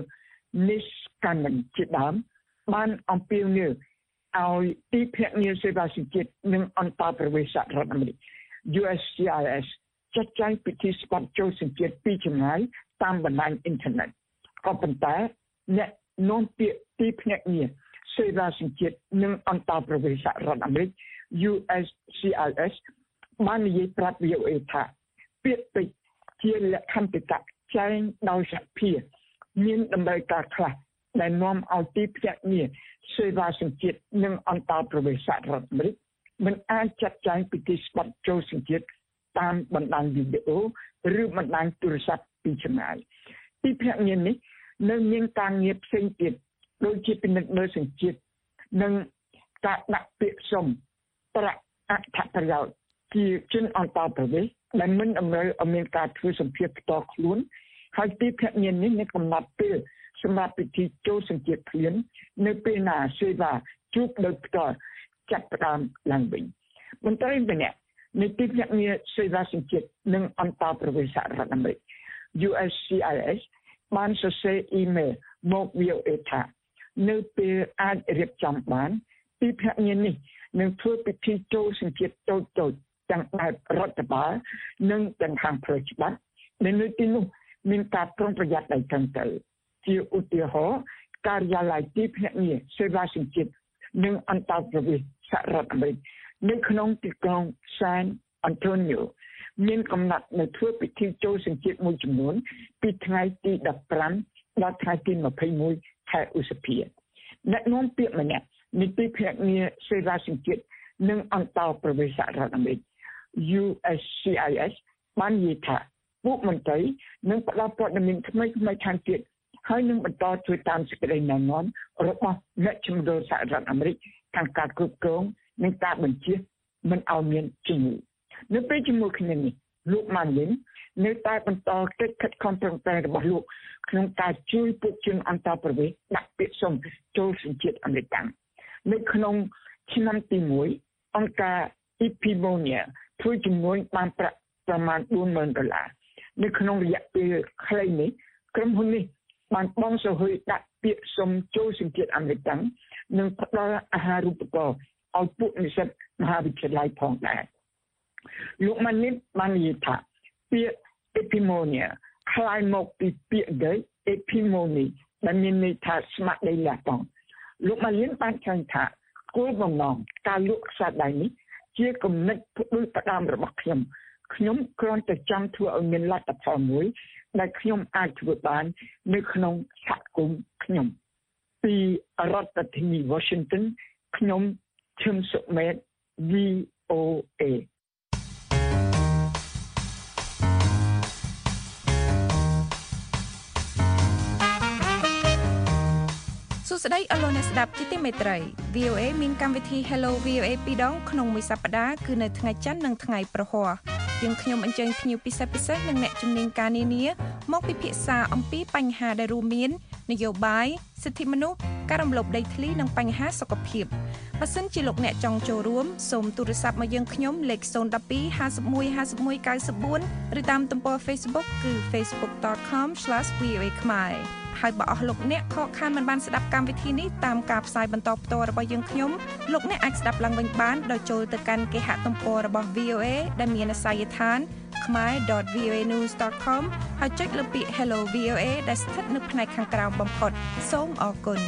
Niskanen ជាដើមបានអំពាវនាវឲ្យទីភ្នាក់ងារសេវាសញ្ជាតិនិងអន្តោប្រវេសន៍សហរដ្ឋអាមេរិក U S C I S ចាត់ចែងពិធីស្បត់ចូលសញ្ជាតិពីចម្ងាយតាមបណ្ដាញអ៊ីនធឺណិតក៏ប៉ុន្តែអ្នកនាំពាក្យទីភ្នាក់ងារសេវាសញ្ជាតិនិងអន្តោប្រវេសន៍សហរដ្ឋអាមេរិក U S C I S បាននិយាយប្រាប់ V O A ថាពាក្យពេចន៍ជាលក្ខន្តិកៈចែងដោយសហភាពមានតម្រូវការខ្លះដែលនាំឲ្យទីភ្នាក់ងារសេវាសញ្ជាតិនិងអន្តោប្រវេសន៍សហរដ្ឋអាមេរិកមិនអាចចាត់ចែងពិធីស្បត់ចូលសញ្ជាតិតាមបណ្ដាញវីដេអូឬបណ្ដាញទូរស័ព្ទពីចម្ងាយទីភ្នាក់ងារនេះនៅមានការងារផ្សេងទៀតដូចជាពិនិត្យមើលសញ្ជាតិនិងការដាក់ពាក្យសុំប្រាក់អត្ថប្រយោជន៍ជាជនអន្តោប្រវេសន៍ដែលមិនតម្រូវឲ្យមានការធ្វើសម្ភារផ្ទាល់ខ្លួនហើយទីភ្នាក់ងារនេះមានកំណត់ពេលសម្រាប់ពិធីចូលសញ្ជាតិភ្លាមនៅពេលណាសេវាជួបដោយផ្ទាល់ចាប់ផ្ដើមឡើងវិញមន្ត្រីម្នាក់នៃទីភ្នាក់ងារសេវាសញ្ជាតិនិងអន្តោប្រវេសន៍សហរដ្ឋអាមេរិក U S C I S បានសរសេរអ៊ីមែលមក V O A ថានៅពេលអាចរៀបចំបានទីភ្នាក់ងារនេះនឹងធ្វើពិធីចូលសញ្ជាតិតូចៗទាំងបែបរដ្ឋបាលនិងទាំងខាងផ្លូវច្បាប់ដែលនៅទីនោះមានការប្រុងប្រយ័ត្នដោយត្រឹមត្រូវជាឧទាហរណ៍ការិយាល័យទីភ្នាក់ងារសេវាសញ្ជាតិនិងអន្តោប្រវេសន៍សហរដ្ឋអាមេរិកនៅក្នុងទីក្រុង San Antonio មានកំណត់នៅធ្វើពិធីចូលសញ្ជាតិមួយចំនួនពីថ្ងៃទីដប់ប្រាំដល់ថ្ងៃទីម្ភៃមួយខែឧសភាអ្នកនាំពាក្យម្នាក់នៃទីភ្នាក់ងារសេវាសញ្ជាតិនិងអន្តោប្រវេសន៍សហរដ្ឋអាមេរិក U S C I S បាននិយាយថាពួកមន្ត្រីនឹងផ្ដល់ព័ត៌មានថ្មីៗខាងទៀតហើយនឹងបន្តធ្វើតាមសេចក្តីណែនាំរបស់មជ្ឈមណ្ឌលសហរដ្ឋអាមេរិកខាងការគ្រប់គ្រងនិងការបញ្ជាមិនឲ្យមានជំងឺនៅពេលជាមួយគ្នានេះលោក Manlin នៅតែបន្តកិច្ចខិតខំប្រឹងប្រែងរបស់លោកក្នុងការជួយពួកជនអន្តោប្រវេសន៍ដាក់ពាក្យសុំចូលសញ្ជាតិអាមេរិកនៅក្នុងឆ្នាំទីមួយអង្គការ Epimonia ធ្វើជំនួយបានប្រាក់ប្រមាណ បួនម៉ឺនដុល្លារនៅក្នុងរយៈពេលខ្លីនេះក្រុមហ៊ុននេះបានបង់សហុយដាក់ពាក្យសុំចូលសញ្ជាតិអាមេរិកនិងផ្ដល់អាហារូបករណ៍ឲ្យពួកនិស្សិតមហាវិទ្យាល័យផងដែរលោកម៉ានីតបាននិយាយថាពាក្យ Epimonia คล้ายមកពីពាក្យ Greek Epimony ដែលមានន័យថាស្មារតីលះបង់លោកម៉ាលៀនបានចែងថាគោលបំណងការលក់ខ្សែដៃនេះជាគំនិតផ្ដួចផ្ដើមរបស់ខ្ញុំខ្ញុំគ្រាន់តែចង់ធ្វើឲ្យមានលទ្ធផលមួយដែលខ្ញុំអាចធ្វើបាននៅក្នុងសហគមន៍ខ្ញុំពីរដ្ឋធានី Washington ខ្ញុំឈឹមសុមេត V O A សួស្តីអស់លោកអ្នកស្ដាប់ជាទីមេត្រី V O A មានកម្មវិធី Hello វី អូ A ពីរដងក្នុងមួយសប្តាហ៍គឺនៅថ្ងៃច័ន្ទនិងថ្ងៃប្រហ័សយើងខ្ញុំអញ្ជើញភ្ញៀវពិសេសពិសេសនិងអ្នកជំនាញការនានាមកពិភាក្សាអំពីបញ្ហាដែលរួមមាននយោបាយសិទ្ធិមនុស្សការរំលោភដីធ្លីនិងបញ្ហាសុខភាពបើសិនជាលោកអ្នកចង់ចូលរួមសូមទូរស័ព្ទមកយើងខ្ញុំលេខศูนย์ หนึ่ง สอง ห้า หนึ่ง หนึ่ง ห้า หนึ่ง เก้า สี่ឬតាមទំព័រ Facebook គឺ facebook dot com slash v o a khmer ហើយបើអស់លោកអ្នកខកខានមិនបានស្ដាប់កម្មវិធីនេះតាមការផ្សាយបន្តផ្ទាល់របស់យើងខ្ញុំលោកអ្នកអាចស្ដាប់ឡើងវិញបានដោយចូលទៅកាន់គេហទំព័ររបស់ V O A ដែលមានអាសយដ្ឋាន khmer dot v o a news dot com ហើយចុចលើពាក្យ Hello វី អូ A ដែលស្ថិតនៅផ្នែកខាងក្រោមបំផុតសូមអរគុណ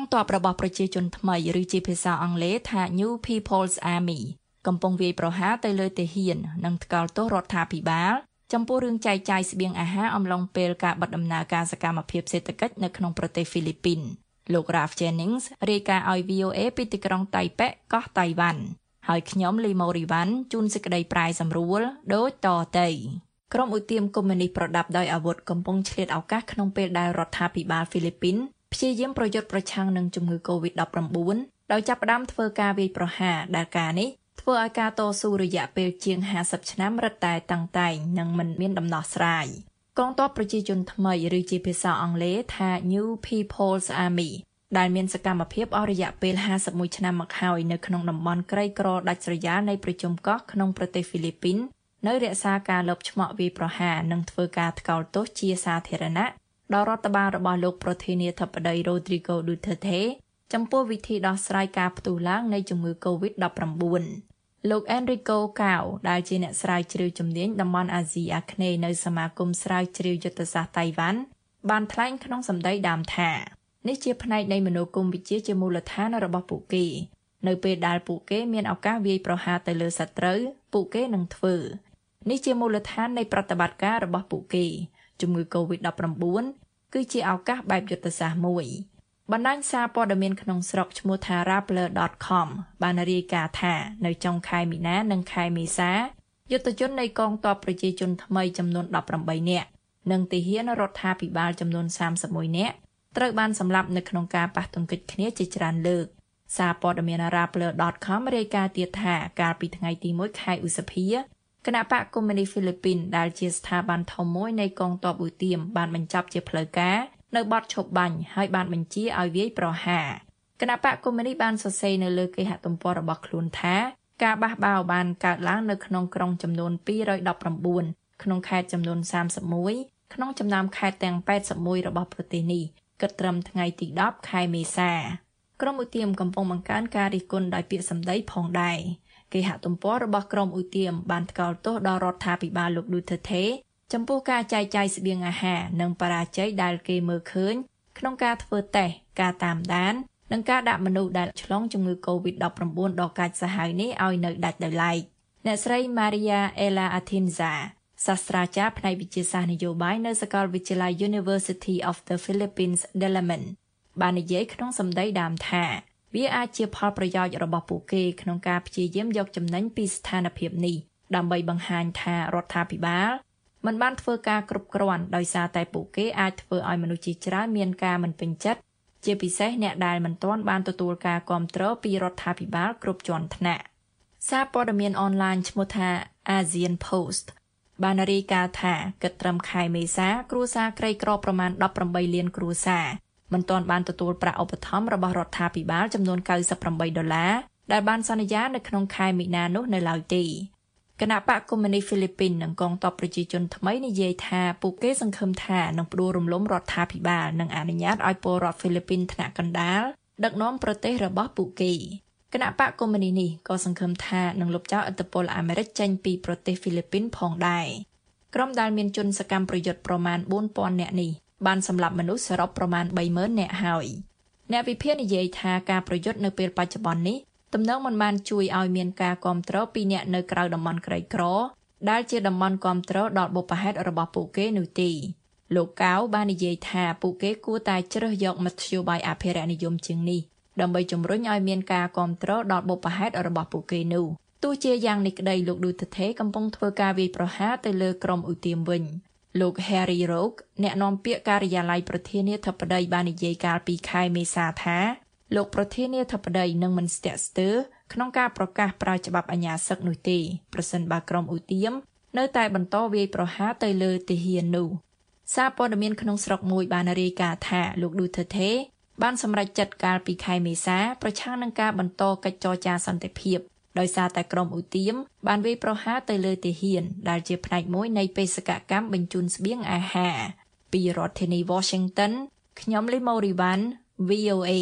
ទ័ពរបស់ប្រជាជនថ្មីឬជាភាសាអង់គ្លេសថា New People's Army កំពុងវាយប្រហារទៅលើទាហាននិងថ្កោលទោសរដ្ឋាភិបាលចំពោះរឿងចែកចាយស្បៀងអាហារអំឡុងពេលការបិទដំណើរការសកម្មភាពសេដ្ឋកិច្ចនៅក្នុងប្រទេសហ្វីលីពីនលោក Ralph Jennings រាយការណ៍ឲ្យ V O A ពីទីក្រុងតៃប៉េកោះតៃវ៉ាន់ហើយខ្ញុំលីម៉ូរីវ៉ាន់ជូនសេចក្តីប្រាយសម្រួលដូចតទៅក្រុមឧទាមកុម្មុយនីសប្រដាប់ដោយអាវុធកំពុងឆ្លៀតឱកាសក្នុងពេលដែលរដ្ឋាភិបាលហ្វីលីពីនព្យាយាមប្រយុទ្ធប្រឆាំងនឹងជំងឺ កូវីដ ដប់ប្រាំបួន ដោយចាប់ផ្ដើមធ្វើការវាយប្រហារដែលការនេះធ្វើឲ្យការតស៊ូរយៈពេលជាងห้าสิบឆ្នាំរឹតតែតាំងតែងនិងមិនមានដំណោះស្រាយកងទ័ពប្រជាជនថ្មីឬជាភាសាអង់គ្លេសថា New People's Army ដែលមានសកម្មភាពអស់រយៈពេលห้าสิบเอ็ดឆ្នាំមកហើយនៅក្នុងតំបន់ក្រីក្រដាច់ស្រយាលនៃប្រជុំកោះក្នុងប្រទេសហ្វីលីពីននៅរក្សាការលបឆ្មក់វាយប្រហារនិងធ្វើការថ្កោលទោសជាសាធារណៈដល់រដ្ឋបាលរបស់លោកប្រធានាធិបតី Rodrigo Duterte ចំពោះវិធីដោះស្រាយការផ្ទុះឡើងនៃជំងឺ កូវីដ ដប់ប្រាំបួន លោក Enrico Cao ដែលជាអ្នកស្រាវជ្រាវជំនាញតំបន់អាស៊ីអាគ្នេយ៍នៅសមាគមស្រាវជ្រាវយុទ្ធសាស្ត្រតៃវ៉ាន់បានថ្លែងក្នុងសម្ដីដើមថានេះជាផ្នែកនៃមនោគមវិជ្ជាជាមូលដ្ឋានរបស់ពួកគេនៅពេលដែលពួកគេមានឱកាសវាយប្រហារទៅលើសត្រូវពួកគេនឹងធ្វើនេះជាមូលដ្ឋាននៃប្រតិបត្តិការរបស់ពួកគេជំងឺ កូវីដ ដប់ប្រាំបួន គឺជាឱកាសបែបយុទ្ធសាស្ត្រមួយបណ្ដាញសារព័ត៌មានក្នុងស្រុកឈ្មោះថា Rappler ដត com បានរាយការណ៍ថានៅចុងខែមីនានិងខែមេសាយុទ្ធជននៃកងទ័ពប្រជាជនថ្មីចំនួនដប់ប្រាំបីនាក់និងទាហានរដ្ឋាភិបាលចំនួនសាមសិបមួយនាក់ត្រូវបានសម្លាប់នៅក្នុងការប៉ះទង្គិចគ្នាជាច្រើនលើកសារព័ត៌មាន Rappler ដត com រាយការណ៍ទៀតថាកាលពីថ្ងៃទីមួយខែឧសភាគណៈបកកុម្មុយនីសហ្វីលីពីនដែលជាស្ថាប័នធំមួយនៃកងទ័ពឧទាមបានបញ្ចប់ជាផ្លូវការនៅបទឈប់បាញ់ហើយបានបញ្ជាឲ្យវាយប្រហារគណៈបកកុម្មុយនីសបានសរសេរនៅលើគេហទំព័ររបស់ខ្លួនថាការបះបោរបានកើតឡើងនៅក្នុងក្រុងចំនួនពីររយដប់ប្រាំបួនក្នុងខេត្តចំនួនសាមសិបមួយក្នុងចំណោមខេត្តទាំងแปดสิบមួយរបស់ប្រទេសនេះគិតត្រឹមថ្ងៃទីដប់ខែមេសាក្រុមឧទាមកំពុងបង្កើនការរិះគន់ដោយពាក្យសម្ដីផងដែរគេហទំព័ររបស់ក្រុមឧទាមបានថ្កោលទោសដល់រដ្ឋាភិបាលលោក Duterte ចំពោះការចែកចាយស្បៀងអាហារនិងបរាជ័យដែលគេមើលឃើញក្នុងការធ្វើតេស្តការតាមដាននិងការដាក់មនុស្សដែលឆ្លងជំងឺ កូវីដ ដប់ប្រាំបួន ដ៏កាចសាហាវនេះឲ្យនៅដាច់ដោយឡែកអ្នកស្រី Maria Ella Atienza សាស្ត្រាចារ្យផ្នែកវិទ្យាសាស្ត្រនយោបាយនៅសាកលវិទ្យាល័យ University of the Philippines Diliman បាននិយាយក្នុងសម្ដីដើមថាវាអាចជាផលប្រយោជន៍របស់ពួកគេក្នុងការព្យាយាមយកចំណេញពីស្ថានភាពនេះដើម្បីបង្ហាញថារដ្ឋាភិបាលមិនបានធ្វើការគ្រប់គ្រាន់ដោយសារតែពួកគេអាចធ្វើឲ្យមនុស្សជាច្រើនមានការមិនពេញចិត្តជាពិសេសអ្នកដែលមិនទាន់បានទទួលការគាំទ្រពីរដ្ឋាភិបាលគ្រប់ជាន់ថ្នាក់សារព័ត៌មានអនឡាញឈ្មោះថា Asian Post បានរាយការណ៍ថាគិតត្រឹមខែមេសាគ្រួសារក្រីក្រប្រមាណដប់ប្រាំបីលានគ្រួសារមិនទាន់បានទទួលប្រាក់ឧបត្ថម្ភរបស់រដ្ឋាភិបាលចំនួនកៅសិបប្រាំបីដុល្លារដែលបានសន្យានៅក្នុងខែមីនានោះនៅឡើយទេគណៈបកកុម្មុយនីសហ្វីលីពីននិងកងទ័ពប្រជាជនថ្មីនិយាយថាពួកគេសង្ឃឹមថានឹងផ្ដួលរំលំរដ្ឋាភិបាលនិងអនុញ្ញាតឲ្យពលរដ្ឋហ្វីលីពីនថ្នាក់កណ្ដាលដឹកនាំប្រទេសរបស់ពួកគេគណៈបកកុម្មុយនីសនេះក៏សង្ឃឹមថានឹងលុបចោលឥទ្ធិពលអាមេរិកចេញពីប្រទេសហ្វីលីពីនផងដែរក្រុមដែលមានជនសកម្មប្រយុទ្ធប្រមាណបួនពាន់នាក់នេះបានសម្លាប់មនុស្សសរុបប្រមាណបីម៉ឺននាក់ហើយអ្នកវិភាគនិយាយថាការប្រយុទ្ធនៅពេលបច្ចុប្បន្ននេះទំនងមិនបានជួយឲ្យមានការគាំទ្រពីអ្នកនៅក្រៅតំបន់ក្រីក្រដែលជាតំបន់គាំទ្រដល់បុព្វហេតុរបស់ពួកគេនោះទេលោកកៅបាននិយាយថាពួកគេគួរតែជ្រើសយកមធ្យោបាយអភិរក្សនិយមជាងនេះដើម្បីជំរុញឲ្យមានការគាំទ្រដល់បុព្វហេតុរបស់ពួកគេនោះទោះជាយ៉ាងនេះក្តីលោក Duterte កំពុងធ្វើការវាយប្រហារទៅលើក្រុមឧទាមវិញលោក Harry Roque អ្នកនាំពាក្យការិយាល័យប្រធានាធិបតីបាននិយាយកាលពីខែមេសាថាលោកប្រធានាធិបតីនឹងមិនស្ទាក់ស្ទើរក្នុងការប្រកាសប្រើច្បាប់អាញាសឹកនោះទេប្រសិនបើក្រុមឧទាមនៅតែបន្តវាយប្រហារទៅលើទាហាននោះសារព័ត៌មានក្នុងស្រុកមួយបានរាយការណ៍ថាលោក Duterte បានសម្រេចចិត្តកាលពីខែមេសាប្រឆាំងនឹងការបន្តកិច្ចចរចាសន្តិភាពដោយសារតែក្រុមឧទាមបានវាយប្រហារទៅលើទាហានដែលជាផ្នែកមួយនៃបេសកកម្មបញ្ជូនស្បៀងអាហារពីរដ្ឋធានី Washington ខ្ញុំលីម៉ូរីវ៉ាន់ V O A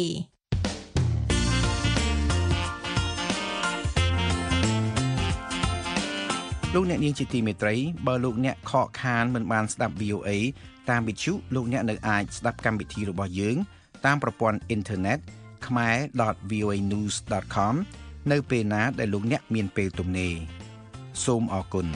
លោកអ្នកនាងជាទីមេត្រីបើលោកអ្នកខកខានមិនបានស្ដាប់ V O A តាមវិទ្យុលោកអ្នកនៅអាចស្ដាប់កម្មវិធីរបស់យើងតាមប្រព័ន្ធអ៊ីនធឺណិត khmer dot v o a news dot com នៅពេលណាដែលលោកអ្នកមានពេលទំនេរសូមអរគុណ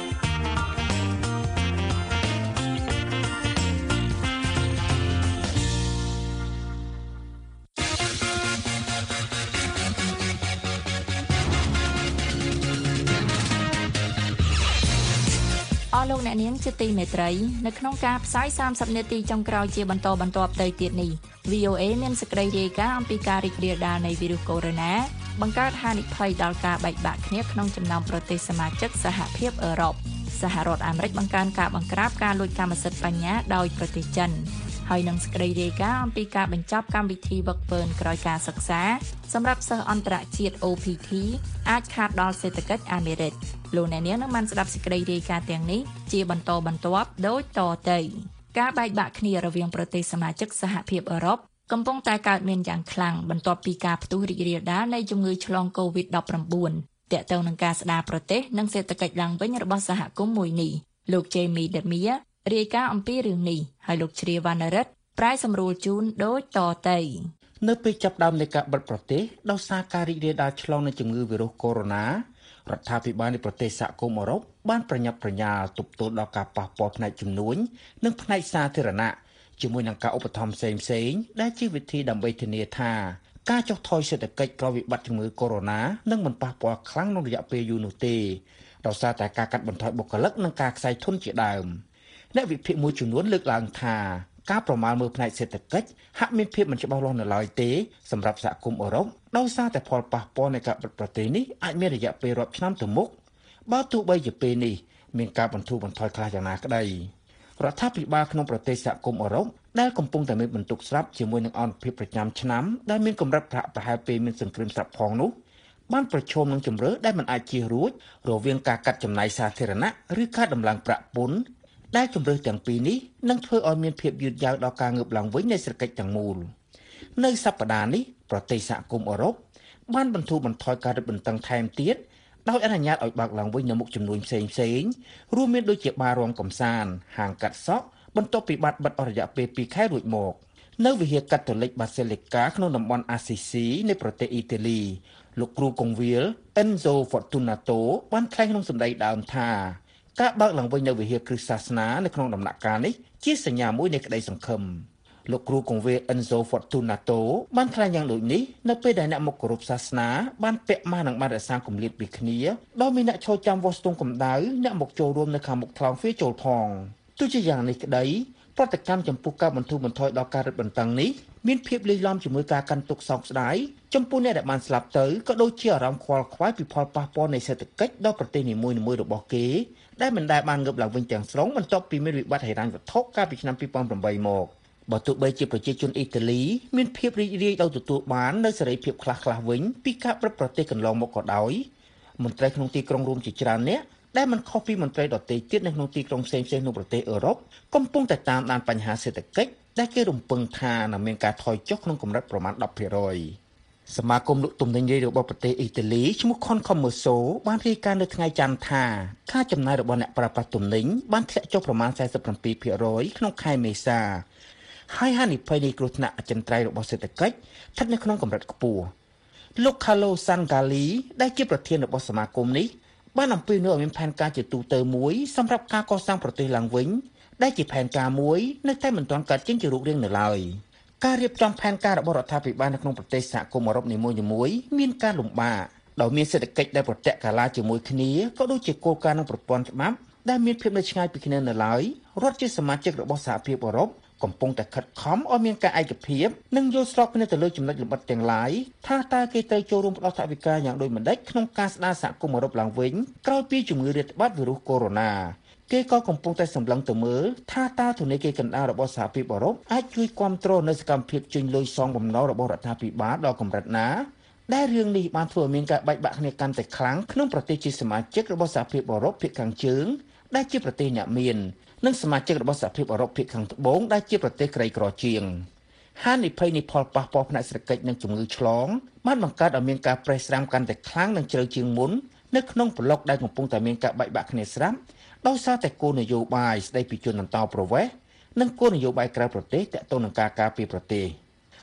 អស់លោកអ្នកនាងជាទីមេត្រីនៅក្នុងការផ្សាយសាមសិបនាទីចុងក្រោយជាបន្តបន្ទាប់ទៅទៀតនេះ V O A មានសេចក្តីរាយការណ៍អំពីការរីករាលដាលនៃវីរុសកូវីដ -បង្កើតហានិភ័យដល់ការបែកបាក់គ្នាក្នុងចំណោមប្រទេសសមាជិកសហភាពអឺរ៉ុបសហរដ្ឋអាមេរិកបង្កើនការបង្ក្រាបការលួចកម្មសិទ្ធិបញ្ញាដោយប្រទេសចិនហើយនឹងសេចក្តីរាយការណ៍អំពីការបញ្ចប់កម្មវិធីវឹកវើក្រោយការសិក្សាសម្រាប់សិស្សអន្តរជាតិ O P T អាចខាតដល់សេដ្ឋកិច្ចអាមេរិកលោកអ្នកនាងនឹងបានស្ដាប់សេចក្តីរាយការណ៍ទាំងនេះជាបន្តបន្ទាប់ដូចតទៅការបែកបាក់គ្នារវាងប្រទេសសមាជិកសហភាពអឺរ៉ុបកំពុងតែកើតមានយ៉ាងខ្លាំងបន្ទាប់ពីការផ្ទុះរីករាលដាលនៃជំងឺឆ្លង កូវីដ ដប់ប្រាំបួន ទាក់ទងនឹងការស្ដារប្រទេសនិងសេដ្ឋកិច្ចឡើងវិញរបស់សហគមន៍មួយនេះលោក Jamie Demir រាយការណ៍អំពីរឿងនេះហើយលោកជ្រាវណ្ណរិទ្ធប្រែសម្រួលជូនដូចតទៅនៅពេលចាប់ផ្ដើមនៃការបិទប្រទេសដោយសារការរីករាលដាលឆ្លងនៃជំងឺវីរុសកូវីដ រដ្ឋាភិបាលនៃប្រទេសសហគមន៍អឺរ៉ុបបានប្រញាប់ប្រញាល់ទប់ទល់ដល់ការប៉ះពាល់ផ្នែកជំនួញនិងផ្នែកសាធារណៈជាមួយនឹងការឧបត្ថម្ភផ្សេងៗដែលជាវិធីដើម្បីធានាថាការចុះថយសេដ្ឋកិច្ចក្រោយវិបត្តិជំងឺកូវីដ នឹងមិនប៉ះពាល់ខ្លាំងក្នុងរយៈពេលយូរនោះទេដោយសារតែការកាត់បន្ថយបុគ្គលិកនិងការខ្សែធនជាដើមអ្នកវិភាគមួយចំនួនលើកឡើងថាការប្រមាលមើលផ្នែកសេដ្ឋកិច្ចហាក់មានភាពមិនច្បាស់លាស់នៅឡើយទេសម្រាប់សហគមន៍អឺរ៉ុបដោយសារតែផលប៉ះពាល់នៃការបិទប្រទេសនេះអាចមានរយៈពេលរាប់ឆ្នាំទៅមុខបើទោះបីជាពេលនេះមានការបន្ធូរបន្ថយខ្លះយ៉ាងណាក្តីរដ្ឋាភិបាលក្នុងប្រទេសសហគមន៍អឺរ៉ុបដែលកំពុងតែមានបន្ទុកស្រាប់ជាមួយនឹងអន្តរភាពប្រចាំឆ្នាំដែលមានកម្រិតប្រាក់ប្រហែលពេលមានសង្គ្រាមស្រាប់ផងនោះបានប្រឈមនឹងជំរឿដែលមិនអាចជៀសរួចរវាងការកាត់ចំណាយសាធារណៈឬការដំឡើងប្រាក់ពន្ធដែលជំរឿទាំងពីរនេះនឹងធ្វើឲ្យមានភាពយឺតយ៉ាវដល់ការងើបឡើងវិញនៃសេដ្ឋកិច្ចទាំងមូលនៅសប្តាហ៍នេះប្រទេសសហគមន៍អឺរ៉ុបបានបន្ធូរបន្ថយការរឹតបន្តឹងថែមទៀតដោយអនុញ្ញាតឲ្យបើកឡើងវិញនៅមុខចំនួនផ្សេងផ្សេងរួមមានដូចជាបាររំកំសាន្តហាងកាត់សក់បន្ទាប់ពីបាត់បិទអស់រយៈពេលពីរខែរួចមកនៅវិហារកាតូលិកបាសេលីកាក្នុងតំបន់អាស៊ីស៊ីនៃប្រទេសអ៊ីតាលីលោកគ្រូកុងវិល Enzo Fortunato បានថ្លែងក្នុងសម្ដីដើមថាការបើកឡើងវិញនៅវិហារគ្រិស្តសាសនានៅក្នុងដំណាក់កាលនេះជាសញ្ញាមួយនៃក្តីសង្ឃឹមលោកគ្រូកុងវិល Enzo Fortunato បានថ្លែងយ៉ាងដូចនេះនៅពេលដែលអ្នកមកគោរពសាសនាបានពាក់ម៉ាស់និងបានរក្សាគម្លាតពីគ្នាដោយមានអ្នកឈរចាំវាស់ស្ទង់កម្ដៅអ្នកមកចូលរួមនៅខាងមុខថ្លោងទ្វារចូលផងទោះជាយ៉ាងនេះក្តីប្រតិកម្មចំពោះការបន្ធូរបន្ថយដល់ការរឹតបន្តឹងនេះមានភាពលាយឡំជាមួយការកាន់ទុក្ខសោកស្ដាយចំពោះអ្នកដែលបានស្លាប់ទៅក៏ដូចជាអារម្មណ៍ខ្វល់ខ្វាយពីផលប៉ះពាល់នៃសេដ្ឋកិច្ចដល់ប្រទេសនីមួយៗរបស់គេដែលមិនដែលបានងើបឡើងវិញទាំងស្រុងបន្ទាប់ពីមានវិបត្តិហិរញ្ញវត្ថុកាលពីឆ្នាំពីរពាន់ប្រាំបីមកបើទោះបីជាប្រជាជនអ៊ីតាលីមានភាពរីករាយដោយទទួលបាននូវសេរីភាពខ្លះៗវិញពីការបិទប្រទេសកន្លងមកក៏ដោយមន្ត្រីក្នុងទីក្រុងរួមជាច្រើនអ្នកដែលមិនខុសពីមន្ត្រីដទៃទៀតនៅក្នុងទីក្រុងផ្សេងៗក្នុងប្រទេសអឺរ៉ុបកំពុងតែតាមដានបញ្ហាសេដ្ឋកិច្ចដែលគេរំពឹងថានឹងមានការថយចុះក្នុងកម្រិតប្រមាណ ដប់ភាគរយ សមាគមលក់ទំនិញរាយរបស់ប្រទេសអ៊ីតាលីឈ្មោះ Concommerso បានរាយការណ៍នៅថ្ងៃច័ន្ទថាការចំណាយរបស់អ្នកប្រើប្រាស់ទំនិញបានធ្លាក់ចុះប្រមាណ សែសិបប្រាំពីរភាគរយ ក្នុងខែមេសាហើយហានិភ័យនៃគ្រោះថ្នាក់អចិន្ត្រៃយ៍របស់សេដ្ឋកិច្ចស្ថិតនៅក្នុងកម្រិតខ្ពស់លោក Carlo Sangalli ដែលជាប្រធានរបស់សមាគមនេះបានអំពាវនាវឲ្យមានផែនការជាទូទៅមួយសម្រាប់ការកសាងប្រទេសឡើងវិញដែលជាផែនការមួយនៅតែមិនទាន់កើតចេញជារូបរាងនៅឡើយការរៀបចំផែនការរបស់រដ្ឋាភិបាលនៅក្នុងប្រទេសសហគមន៍អឺរ៉ុបនីមួយៗមានការលំបាកដោយមានសេដ្ឋកិច្ចដែលប្រតិកាឡាជាមួយគ្នាក៏ដូចជាគោលការណ៍និងប្រព័ន្ធច្បាប់ដែលមានភាពនៅឆ្ងាយពីគ្នានៅឡើយរដ្ឋជាសមាជិករបស់សហភាពអឺរ៉ុបកំពុងតែខិតខំឲ្យមានការឯកភាពនិងយល់ស្របគ្នាទៅលើចំណុចលម្អិតទាំងឡាយថាតើគេត្រូវចូលរួមផ្តល់ថវិកាយ៉ាងដូចម្តេចក្នុងការស្ដារសហគមន៍អឺរ៉ុបឡើងវិញក្រោយពីជំងឺរាតត្បាតវីរុសកូវីដ គេក៏កំពុងតែសម្លឹងទៅមើលថាតើធនាគារកណ្ដាលរបស់សហភាពអឺរ៉ុបអាចជួយគាំទ្រនៅសកម្មភាពចេញលុយសងបំណុលរបស់រដ្ឋាភិបាលដល់កម្រិតណាដែលរឿងនេះបានធ្វើឲ្យមានការបែកបាក់គ្នាកាន់តែខ្លាំងក្នុងប្រទេសជាសមាជិករបស់សហភាពអឺរ៉ុបភាគខាងជើងដែលជាប្រទេសអ្នកមាននិងសមាជិករបស់សហភាពអឺរ៉ុបភាគខាងត្បូងដែលជាប្រទេសក្រីក្រជាងហានិភ័យនៃផលប៉ះពាល់ផ្នែកសេដ្ឋកិច្ចនិងជំងឺឆ្លងបានបង្កើតឲ្យមានការប្រេះស្រាំកាន់តែខ្លាំងនិងជ្រៅជាងមុននៅក្នុងប្លុកដែលកំពុងតែមានការបែកបាក់គ្នាស្រាប់ដោយសារតែគោលនយោបាយស្ដីពីជនអន្តោប្រវេសន៍និងគោលនយោបាយក្រៅប្រទេសទាក់ទងនឹងការការពារប្រទេស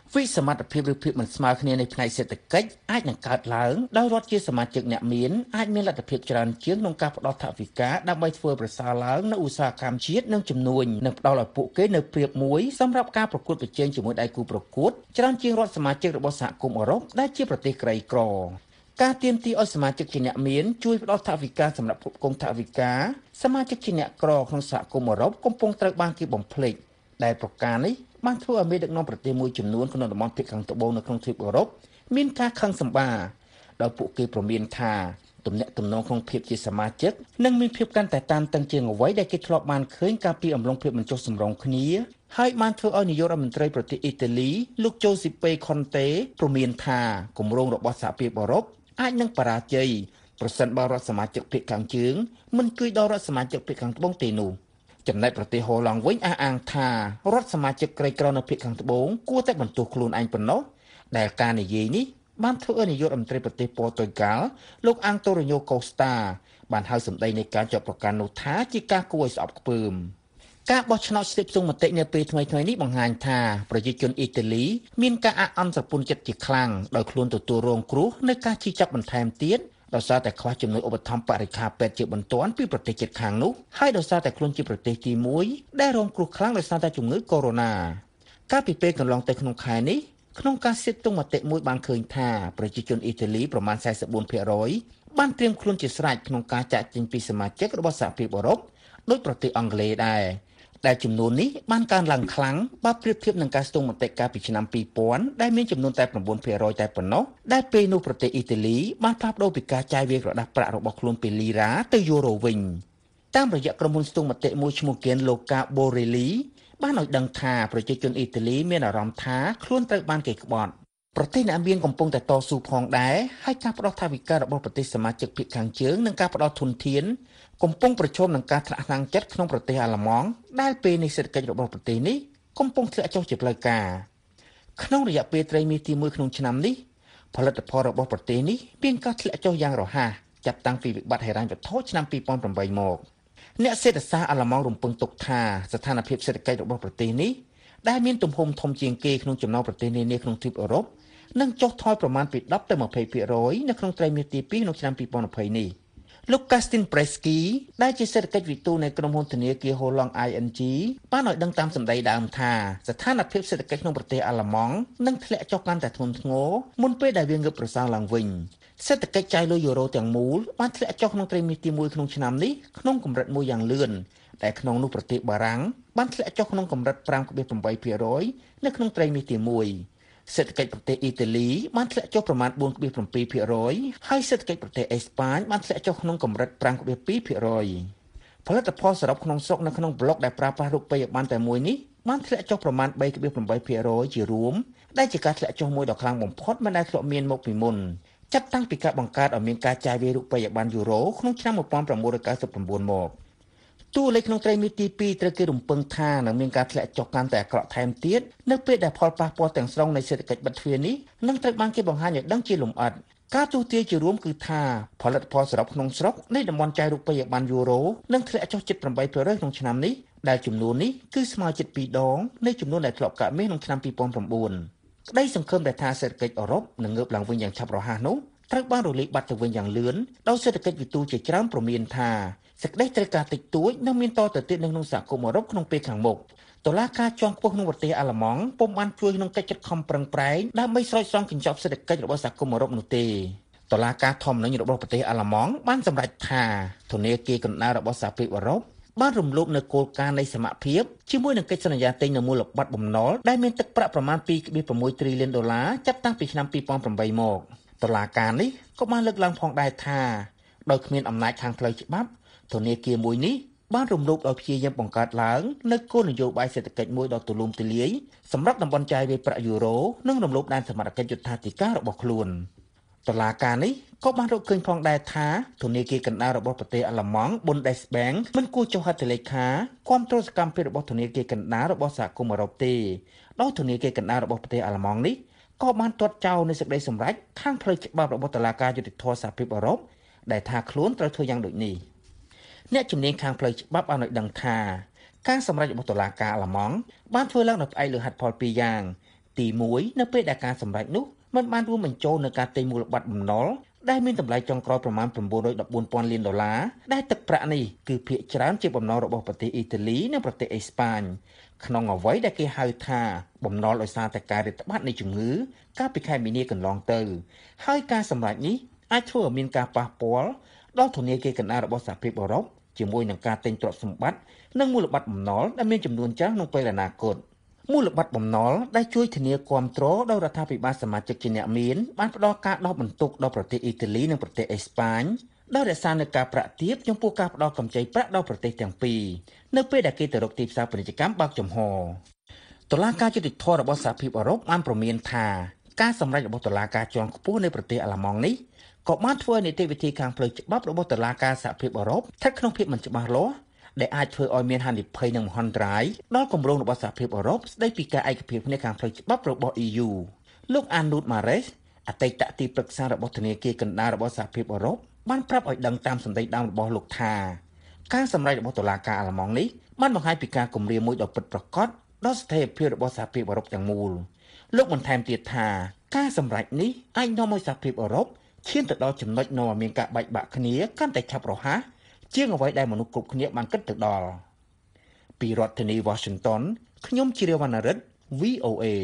វិសមត្ថភាពឬភាពមិនស្មើគ្នានៃផ្នែកសេដ្ឋកិច្ចអាចនឹងកើតឡើងដោយរដ្ឋជាសមាជិកអ្នកមានអាចមានលទ្ធភាពច្រើនជាងក្នុងការផ្តល់ថវិកាដើម្បីធ្វើប្រសើរឡើងនៅឧស្សាហកម្មជាតិនិងជំនួញនិងផ្តល់ឲ្យពួកគេនៅប្រៀបមួយសម្រាប់ការប្រកួតប្រជែងជាមួយដៃគូប្រកួតច្រើនជាងរដ្ឋសមាជិករបស់សហគមន៍អឺរ៉ុបដែលជាប្រទេសក្រីក្រការទាមទារឲ្យសមាជិកជាអ្នកមានជួយផ្តល់ថវិកាសម្រាប់គ្រប់គ្រងថវិកាសមាជិកជាអ្នកក្រក្នុងសហគមន៍អឺរ៉ុបកំពុងត្រូវបានគេបំភ្លេចដែលប្រការនេះបានធ្វើឲ្យមេដឹកនាំប្រទេសមួយចំនួនក្នុងតំបន់ភាគខាងត្បូងនៅក្នុងទ្វីបអឺរ៉ុបមានការខឹងសម្បារដោយពួកគេព្រមានថាទំនាក់ទំនងក្នុងភាពជាសមាជិកនឹងមានភាពកាន់តែតានតឹងជាងអ្វីដែលគេធ្លាប់បានឃើញកាលពីអំឡុងភាពមិនចុះសម្រុងគ្នាហើយបានធ្វើឲ្យនាយករដ្ឋមន្ត្រីប្រទេសអ៊ីតាលីលោកជូស៊ីពេខុនតេព្រមានថាគម្រោងរបស់សហភាពអឺរ៉ុបអាចនឹងបរាជ័យប្រសិនបើរដ្ឋសមាជិកភាគខាងជើងមិនជួយដល់រដ្ឋសមាជិកភាគខាងត្បូងទេនោះចំណែកប្រទេសហូឡង់វិញអះអាងថារដ្ឋសមាជិកក្រីក្រនៅភាគខាងត្បូងគួរតែបន្ទោសខ្លួនឯងប៉ុណ្ណោះដែលការនិយាយនេះបានធ្វើឲ្យនាយករដ្ឋមន្ត្រីប្រទេសប៉ូទុយហ្គាល់លោកអាំងតូរ៉េញ៉ូកូស្តាបានហៅសម្ដីនៃការជាប់ប្រកាន់នោះថាជាការគួរឲ្យស្អប់ខ្ពើមការបោះឆ្នោតស្ទាបស្ទង់មតិនៅពេលថ្មីៗនេះបង្ហាញថាប្រជាជនអ៊ីតាលីមានការអាក់អន់ស្រពន់ចិត្តជាខ្លាំងដោយខ្លួនទទួលរងគ្រោះនៃការជិះចាប់បន្ថែមទៀតដោយសារតែខ្វះជំនួយឧបត្ថម្ភបរិក្ខារពេទ្យជាបន្ទាន់ពីប្រទេសជិតខាងនោះហើយដោយសារតែខ្លួនជាប្រទេសទីមួយដែលរងគ្រោះខ្លាំងដោយសារតែជំងឺកូវីដ -កាលពីពេលកន្លងទៅក្នុងខែនេះក្នុងការស្ទាបស្ទង់មតិមួយបានឃើញថាប្រជាជនអ៊ីតាលីប្រមាណ សែនសិបបួនភាគរយ បានត្រៀមខ្លួនជាស្រេចក្នុងការចាក់ចេញពីសមាជិករបស់សហភាពអឺរ៉ុបដោយប្រទេសអង់គ្លេសដែរដែលចំនួននេះបានកើនឡើងខ្លាំងបើប្រៀបធៀបនឹងការស្ទង់មតិកាលពីឆ្នាំពីរពាន់ដែលមានចំនួនតែ ៩ភាគរយ តែប៉ុណ្ណោះដែលពេលនោះប្រទេសអ៊ីតាលីបានផ្លាស់ប្ដូរពីការចាយវាយក្រដាសប្រាក់របស់ខ្លួនពីលីរ៉ាទៅយូរ៉ូវិញតាមរយៈក្រុមហ៊ុនស្ទង់មតិមួយឈ្មោះ Gianluca Borelli បានឲ្យដឹងថាប្រជាជនអ៊ីតាលីមានអារម្មណ៍ថាខ្លួនត្រូវបានគេក្បត់ប្រទេសអ្នកមានកំពុងតែតស៊ូផងដែរហើយការផ្ដោតថវិការបស់ប្រទេសសមាជិកភាគខាងជើងនិងការផ្ដោតធនធានកំពុងប្រឈមនឹងការធ្លាក់ថ្នាំងចិត្តក្នុងប្រទេសអាល្លឺម៉ង់ដែលពេលនេះសេដ្ឋកិច្ចរបស់ប្រទេសនេះកំពុងធ្លាក់ចុះជាផ្លូវការក្នុងរយៈពេលត្រីមាសទីមួយក្នុងឆ្នាំនេះផលិតផលរបស់ប្រទេសនេះមានការធ្លាក់ចុះយ៉ាងរហ័សចាប់តាំងពីវិបត្តិហិរញ្ញវត្ថុឆ្នាំពីរពាន់ប្រាំបីមកអ្នកសេដ្ឋសាស្ត្រអាល្លឺម៉ង់រំពឹងទុកថាស្ថានភាពសេដ្ឋកិច្ចរបស់ប្រទេសនេះដែលមានទំហំធំជាងគេក្នុងចំណោមប្រទេសនានាក្នុងទ្វីបអឺរ៉ុបនឹងចុះថយប្រមាណពីដប់ទៅម្ភៃភាគរយនៅក្នុងត្រីមាសទីពីរក្នុងឆ្នាំពីរពាន់ยี่สิบនេះលោក Kastin Preski ដែលជាសេដ្ឋកិច្ចវិទូនៃក្រុមហ៊ុនធនាគារ Holland ไอ เอ็น จี បានឲ្យដឹងតាមសម្ដីដើមថាស្ថានភាពសេដ្ឋកិច្ចក្នុងប្រទេសអាល្លឺម៉ង់នឹងធ្លាក់ចុះកាន់តែធ្ងន់ធ្ងរមុនពេលដែលវាងើបប្រសើរឡើងវិញសេដ្ឋកិច្ចចាយលុយយូរ៉ូទាំងមូលបានធ្លាក់ចុះក្នុងត្រីមាសទីមួយក្នុងឆ្នាំនេះក្នុងកម្រិតមួយយ៉ាងលឿនដែលក្នុងនោះប្រទេសបារាំងបានធ្លាក់ចុះក្នុងកម្រិត ប្រាំដប់ប្រាំ8ភាគរយ នៅក្នុងត្រីមាសទីមួយសេដ្ឋកិច្ចប្រទេសអ៊ីតាលីបានធ្លាក់ចុះប្រមាណ បួនដប់ប្រាំពីរភាគរយ ហើយសេដ្ឋកិច្ចប្រទេសអេស្ប៉ាញបានធ្លាក់ចុះក្នុងកម្រិត ប្រាំដប់ពីរភាគរយ ផលិតផលសរុបក្នុងស្រុកនៅក្នុងប្លុកដែលប្រើប្រាស់រូបិយប័ណ្ណតែមួយនេះបានធ្លាក់ចុះប្រមាណ បីដប់ប្រាំ8ភាគរយ ជារួមដែលជាការធ្លាក់ចុះមួយដ៏ខ្លាំងបំផុតមិនដែលធ្លាប់មានមកពីមុនចាប់តាំងពីការបង្កើតឲ្យមានការចាយវាយរូបិយប័ណ្ណយូរ៉ូក្នុងឆ្នាំmột nghìn chín trăm chín mươi chínមកតួលេខក្នុងត្រីមាសទីពីរត្រូវគេរំពឹងថានឹងមានការធ្លាក់ចុះកាន់តែអាក្រក់ថែមទៀតនៅពេលដែលផលប៉ះពាល់ទាំងស្រុងនៃសេដ្ឋកិច្ចបិទទ្វារនេះនឹងត្រូវបានគេបង្ហាញឲ្យដឹងជាលម្អិតការទូទាយជារួមគឺថាផលិតផលសរុបក្នុងស្រុកនៃតំបន់ចាយរូបិយប័ណ្ណយូរ៉ូនឹងធ្លាក់ចុះជិត ប្រាំបីភាគរយ ក្នុងឆ្នាំនេះដែលចំនួននេះគឺស្មើជិតពីរដងនៃចំនួនដែលធ្លាប់កើតមានក្នុងឆ្នាំពីរពាន់ប្រាំបួនក្តីសង្ឃឹមដែលថាសេដ្ឋកិច្ចអឺរ៉ុបនឹងងើបឡើងវិញយ៉ាងឆាប់រហ័សនោះត្រូវបានរលាយបាត់ទៅវិញយ៉ាងលឿនដោយសេដ្ឋកិច្ចវិទូជាច្រើនព្រមានថាសេចក្តីត្រូវការតិចតួចនឹងមានតទៅទៀតនៅក្នុងសហគមន៍អឺរ៉ុបក្នុងពេលខាងមុខតុលាការជាន់ខ្ពស់ក្នុងប្រទេសអាល្លឺម៉ង់ពុំបានជួយក្នុងកិច្ចខិតខំប្រឹងប្រែងដើម្បីស្រោចស្រង់កញ្ចប់សេដ្ឋកិច្ចរបស់សហគមន៍អឺរ៉ុបនោះទេតុលាការធម្មនុញ្ញរបស់ប្រទេសអាល្លឺម៉ង់បានសម្រេចថាធនាគារកណ្ដាលរបស់សហភាពអឺរ៉ុបបានរំលោភនៅគោលការណ៍នៃសមភាពជាមួយនឹងកិច្ចសន្យាទិញនៅមូលបត្របំណុលដែលមានទឹកប្រាក់ប្រមាណ ពីរដប់ប្រាំsáu ត្រីលីនដុល្លារចាប់តាំងពីឆ្នាំពីរពាន់ប្រាំបីមកតុលាការនេះក៏បានលើកឡើងផងដែរថាដោយគ្មានអំណាចខាងផ្លូវច្បាប់ធនាគារមួយនេះបានរំលោភដោយព្យាយាមបង្កើតឡើងនៅគោលនយោបាយសេដ្ឋកិច្ចមួយដ៏ទូលំទូលាយសម្រាប់តំបន់ចាយវាយប្រាក់យូរ៉ូនិងរំលោភដែនសមត្ថកិច្ចយុត្ថាធិការរបស់ខ្លួនតុលាការនេះក៏បានរកឃើញផងដែរថាធនាគារកណ្ដាលរបស់ប្រទេសអាល្លឺម៉ង់ Bundesbank មិនគួរចុះហត្ថលេខាគាំទ្រសកម្មភាពរបស់ធនាគារកណ្ដាលរបស់សហគមន៍អឺរ៉ុបទេដោយធនាគារកណ្ដាលរបស់ប្រទេសអាល្លឺម៉ង់នេះក៏បានទាត់ចោលនូវសេចក្តីសម្រេចខាងផ្លូវច្បាប់របស់តុលាការយុត្តិធម៌សហភាពអឺរ៉ុបដែលថាខ្លួនត្រូវធ្វើយ៉ាងដូចនេះអ្នកជំនាញខាងផ្លូវច្បាប់បានឲ្យដឹងថាការសម្រេចរបស់តុលាការអាល្លឺម៉ង់បានធ្វើឡើងដោយផ្អែកលើហេតុផលពីរយ៉ាងទីមួយនៅពេលដែលការសម្រេចនោះមិនបានរួមបញ្ចូលនៅការទិញមូលបត្របំណុលដែលមានតម្លៃចុងក្រោយប្រមាណ៩រយដប់បួនពាន់លានដុល្លារដែលទឹកប្រាក់នេះគឺភាគច្រើនជាបំណុលរបស់ប្រទេសអ៊ីតាលីនិងប្រទេសអេស្ប៉ាញក្នុងអ្វីដែលគេហៅថាបំណុលដោយសារតែការរាតត្បាតនៃជំងឺកាលពីខែមីនាកន្លងទៅហើយការសម្រេចនេះអាចធ្វើឲ្យមានការប៉ះពាល់ដល់ធនាគារកណ្ដាលរបស់សហភាពអឺរ៉ុបជាមួយនឹងការទិញទ្រព្យសម្បត្តិនិងមូលបត្របំណុលដែលមានចំនួនច្រើនក្នុងពេលអនាគតមូលបត្របំណុលដែលជួយធានាគាំទ្រដល់រដ្ឋាភិបាលសមាជិកជាអ្នកមានបានផ្ដល់ការដោះបន្ទុកដល់ប្រទេសអ៊ីតាលីនិងប្រទេសអេស្ប៉ាញដោយរក្សានូវការប្រាក់ទាបចំពោះការផ្ដល់កម្ចីប្រាក់ដល់ប្រទេសទាំងពីរនៅពេលដែលគេទៅរកទីផ្សារពាណិជ្ជកម្មបើកចំហតុលាការយុត្តិធម៌របស់សហភាពអឺរ៉ុបបានព្រមានថាការសម្រេចរបស់តុលាការជាន់ខ្ពស់នៃប្រទេសអាល្លឺម៉ង់នេះក៏បានធ្វើនីតិវិធីខាងផ្លូវច្បាប់របស់តុលាការសហភាពអឺរ៉ុបស្ថិតក្នុងភាពមិនច្បាស់លាស់ដែលអាចធ្វើឲ្យមានហានិភ័យនិងមហន្តរាយដល់គម្រោងរបស់សហភាពអឺរ៉ុបស្ដីពីការឯកភាពគ្នាខាងផ្លូវច្បាប់របស់ អ៊ី យូ លោក Anoud Mares អតីតទីប្រឹក្សារបស់ធនាគារកណ្ដាលរបស់សហភាពអឺរ៉ុបបានប្រាប់ឲ្យដឹងតាមសម្ដីដើមរបស់លោកថាការសម្រេចរបស់តុលាការអាល្លឺម៉ង់នេះបានបង្ហាញពីការគំរាមមួយដ៏ពិតប្រាកដដល់ស្ថិរភាពរបស់សហភាពអឺរ៉ុបទាំងមូលលោកបន្ថែមទៀតថាការសម្រេចនេះអាចនាំឲ្យសហភាពអឺរ៉ុបឈានទៅដល់ចំណុចនាំឲ្យមានការបែកបាក់គ្នាកាន់តែឆាប់រហ័សជាងអ្វីដែលមនុស្សគ្រប់គ្នាបានគិតទៅដល់ពីរដ្ឋធានី Washington ខ្ញុំជារាវណ្ណរិទ្ធ វី អូ เอ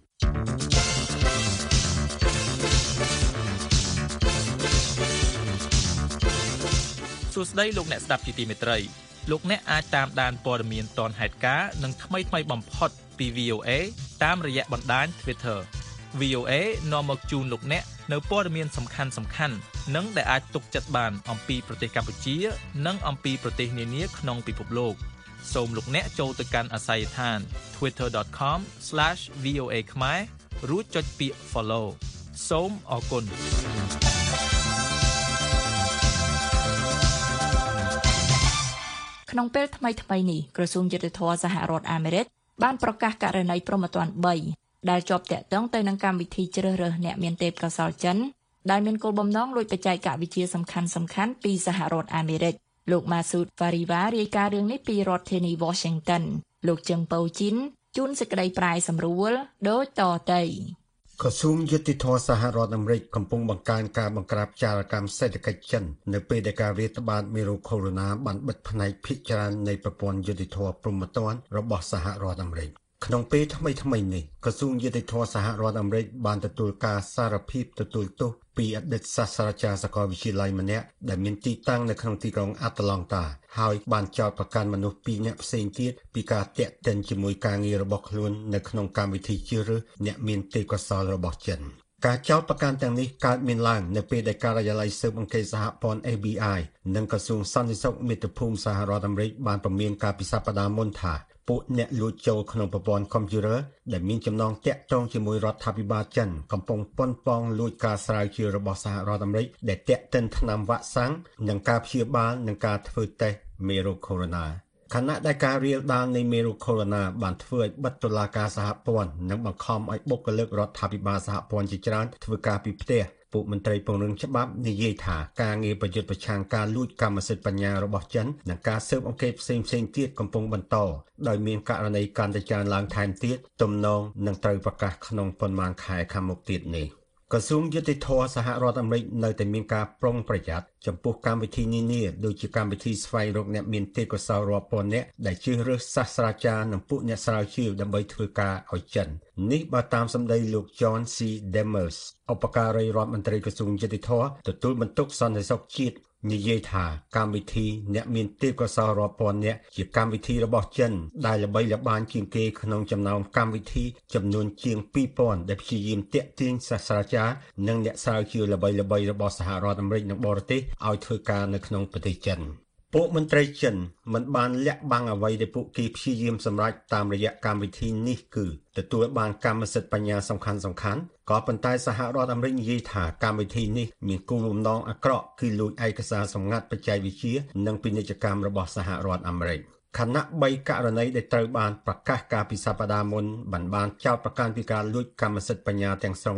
សួស្តីលោកអ្នកស្ដាប់ជាទីមេត្រីលោកអ្នកអាចតាមដានព័ត៌មានទាន់ហេតុការណ៍និងថ្មីថ្មីបំផុតពី វី អូ เอ តាមរយៈបណ្ដាញ Twitter វី អូ เอ នាំមកជូនលោកអ្នកនៅព័ត៌មានសំខាន់សំខាន់និងដែលអាចទុកចិត្តបានអំពីប្រទេសកម្ពុជានិងអំពីប្រទេសនានាក្នុងពិភពលោកសូមលោកអ្នកចូលទៅកាន់អាសយដ្ឋាន ทวิตเตอร์ ដอท คอม ស្លាช វី អូ เอ ខ្មែររួចចុចពាក្យ Follow សូមអរគុណក្នុងពេលថ្មីថ្មីនេះក្រសួងយុតិធធម៌សហរដ្ឋអាមេរិកបានប្រកាសករណីព្រហ្មទណ្ឌបីដែលជាប់តាក់ទងទៅនឹងកម្មវិធីជ្រើសរើសអ្នកមានទេពកោសល្យចិនដែលមានគោលបំណងលួចបច្ចេកវិទ្យាសំខាន់សំខាន់ពីសហរដ្ឋអាមេរិកលោក Masood Fariva រាយការណ៍រឿងនេះពីរដ្ឋធានី Washington លោកជឹងប៉ូជីនជួនសេចក្តីប្រាយសម្រួលដូចតទៅក្រសួងយុតិធធម៌សហរដ្ឋអាមេរិកកំពុងបង្កើនការបង្ក្រាបចោរកម្មសេដ្ឋកិច្ចចិននៅពេលដែលការរាតត្បាតមេរោគកូវីដ -បានបិទផ្នែកភាគច្រើននៃប្រព័ន្ធយុតិធធម៌ព្រហ្មទណ្ឌរបស់សហរដ្ឋអាមេរិកក្នុងពេលថ្មីថ្មីនេះក្រសួងយុតិធធម៌សហរដ្ឋអាមេរិកបានទទួលការសារភាពទទួលទោសពីអតីតសាស្ត្រាចារ្យសាកលវិទ្យាល័យម្នាក់ដែលមានទីតាំងនៅក្នុងទីក្រុងអាត្លង់តាហើយបានចោទប្រកាន់មនុស្សពីរនាក់ផ្សេងទៀតពីការទាក់ទិនជាមួយការងាររបស់ខ្លួននៅក្នុងកម្មវិធីជ្រើសរើសអ្នកមានទេពកោសល្យរបស់ចិនការចោទប្រកាន់ទាំងនេះកើតមានឡើងនៅពេលដែលការិយាល័យស៊ើបអង្កេតសហព័ន្ធ เอ ប៊ី ไอ និងក្រសួងសន្តិសុខមាតុភូមិសហរដ្ឋអាមេរិកបានព្រមានការពិសប្តាហ៍មុនថាពួកអ្នកលួចចូលក្នុងប្រព័ន្ធកុំព្យូទ័រដែលមានចំណងទាក់ទងជាមួយរដ្ឋាភិបាលចិនកំពុងប៉ុនប៉ងលួចការស្រាវជ្រាវរបស់សហរដ្ឋអាមេរិកដែលទាក់ទិនថ្នាំវ៉ាក់សាំងនិងការព្យាបាលនិងការធ្វើតេស្តមេរោគកូវីដ ខណៈដែលការរាលដាលនៃមេរោគកូវីដ បានធ្វើឲ្យបិទតុលាការសហព័ន្ធនិងបង្ខំឲ្យបុគ្គលិករដ្ឋាភិបាលសហព័ន្ធជាច្រើនធ្វើការពីផ្ទះពួកមន្ត្រីពង្រឹងច្បាប់និយាយថាការងារប្រយុទ្ធប្រឆាំងការលួចកម្មសិទ្ធិបញ្ញារបស់ចិននិងការស៊ើបអង្កេតផ្សេងៗទៀតកំពុងបន្តដោយមានករណីកាន់តែច្រើនឡើងថែមទៀតទំនងនឹងត្រូវប្រកាសក្នុងប៉ុន្មានខែខាងមុខទៀតនេះក្រសួងយុតិធធម៌សហរដ្ឋអាមេរិកនៅតែមានការប្រុងប្រយ័ត្នចំពោះកម្មវិធីនានាដូចជាកម្មវិធីស្វែងរកអ្នកមានទេពកោសល្យរាប់ពាន់នាក់ដែលជ្រើសរើសសាស្ត្រាចារ្យនិងពួកអ្នកស្រាវជ្រាវដើម្បីធ្វើការឲ្យចិននេះបើតាមសម្ដីលោក John C. Demers ឧបការីរដ្ឋមន្ត្រីក្រសួងយុតិធធម៌ទទួលបន្ទុកសន្តិសុខជាតិនិយាយថាកម្មវិធីអ្នកមានទេពកោសល្យរាប់ពាន់នាក់ជាកម្មវិធីរបស់ចិនដែលល្បីល្បាញជាងគេក្នុងចំណោមកម្មវិធីចំនួនជាងពីរពាន់ដែលព្យាយាមទាក់ទាញសាស្ត្រាចារ្យនិងអ្នកស្រាវជ្រាវល្បីល្បីរបស់សហរដ្ឋអាមេរិកនិងបរទេសឲ្យធ្វើការនៅក្នុងប្រទេសចិនពួកមន្ត្រីចិនមិនបានលាក់បាំងអ្វីដែលពួកគេព្យាយាមសម្រេចតាមរយៈកម្មវិធីនេះគឺទទួលបានកម្មសិទ្ធិបញ្ញាសំខាន់សំខាន់ក៏ប៉ុន្តែសហរដ្ឋអាមេរិកនិយាយថាកម្មវិធីនេះមានគោលបំណងអាក្រក់គឺលួចឯកសារសម្ងាត់បច្ចេកវិទ្យានិងពាណិជ្ជកម្មរបស់សហរដ្ឋអាមេរិកខណៈបីករណីដែលត្រូវបានប្រកាសកាលពីសប្តាហ៍មុនបានបានចោទប្រកាន់ពីការលួចកម្មសិទ្ធិបញ្ញាទាំងស្រុងនោះ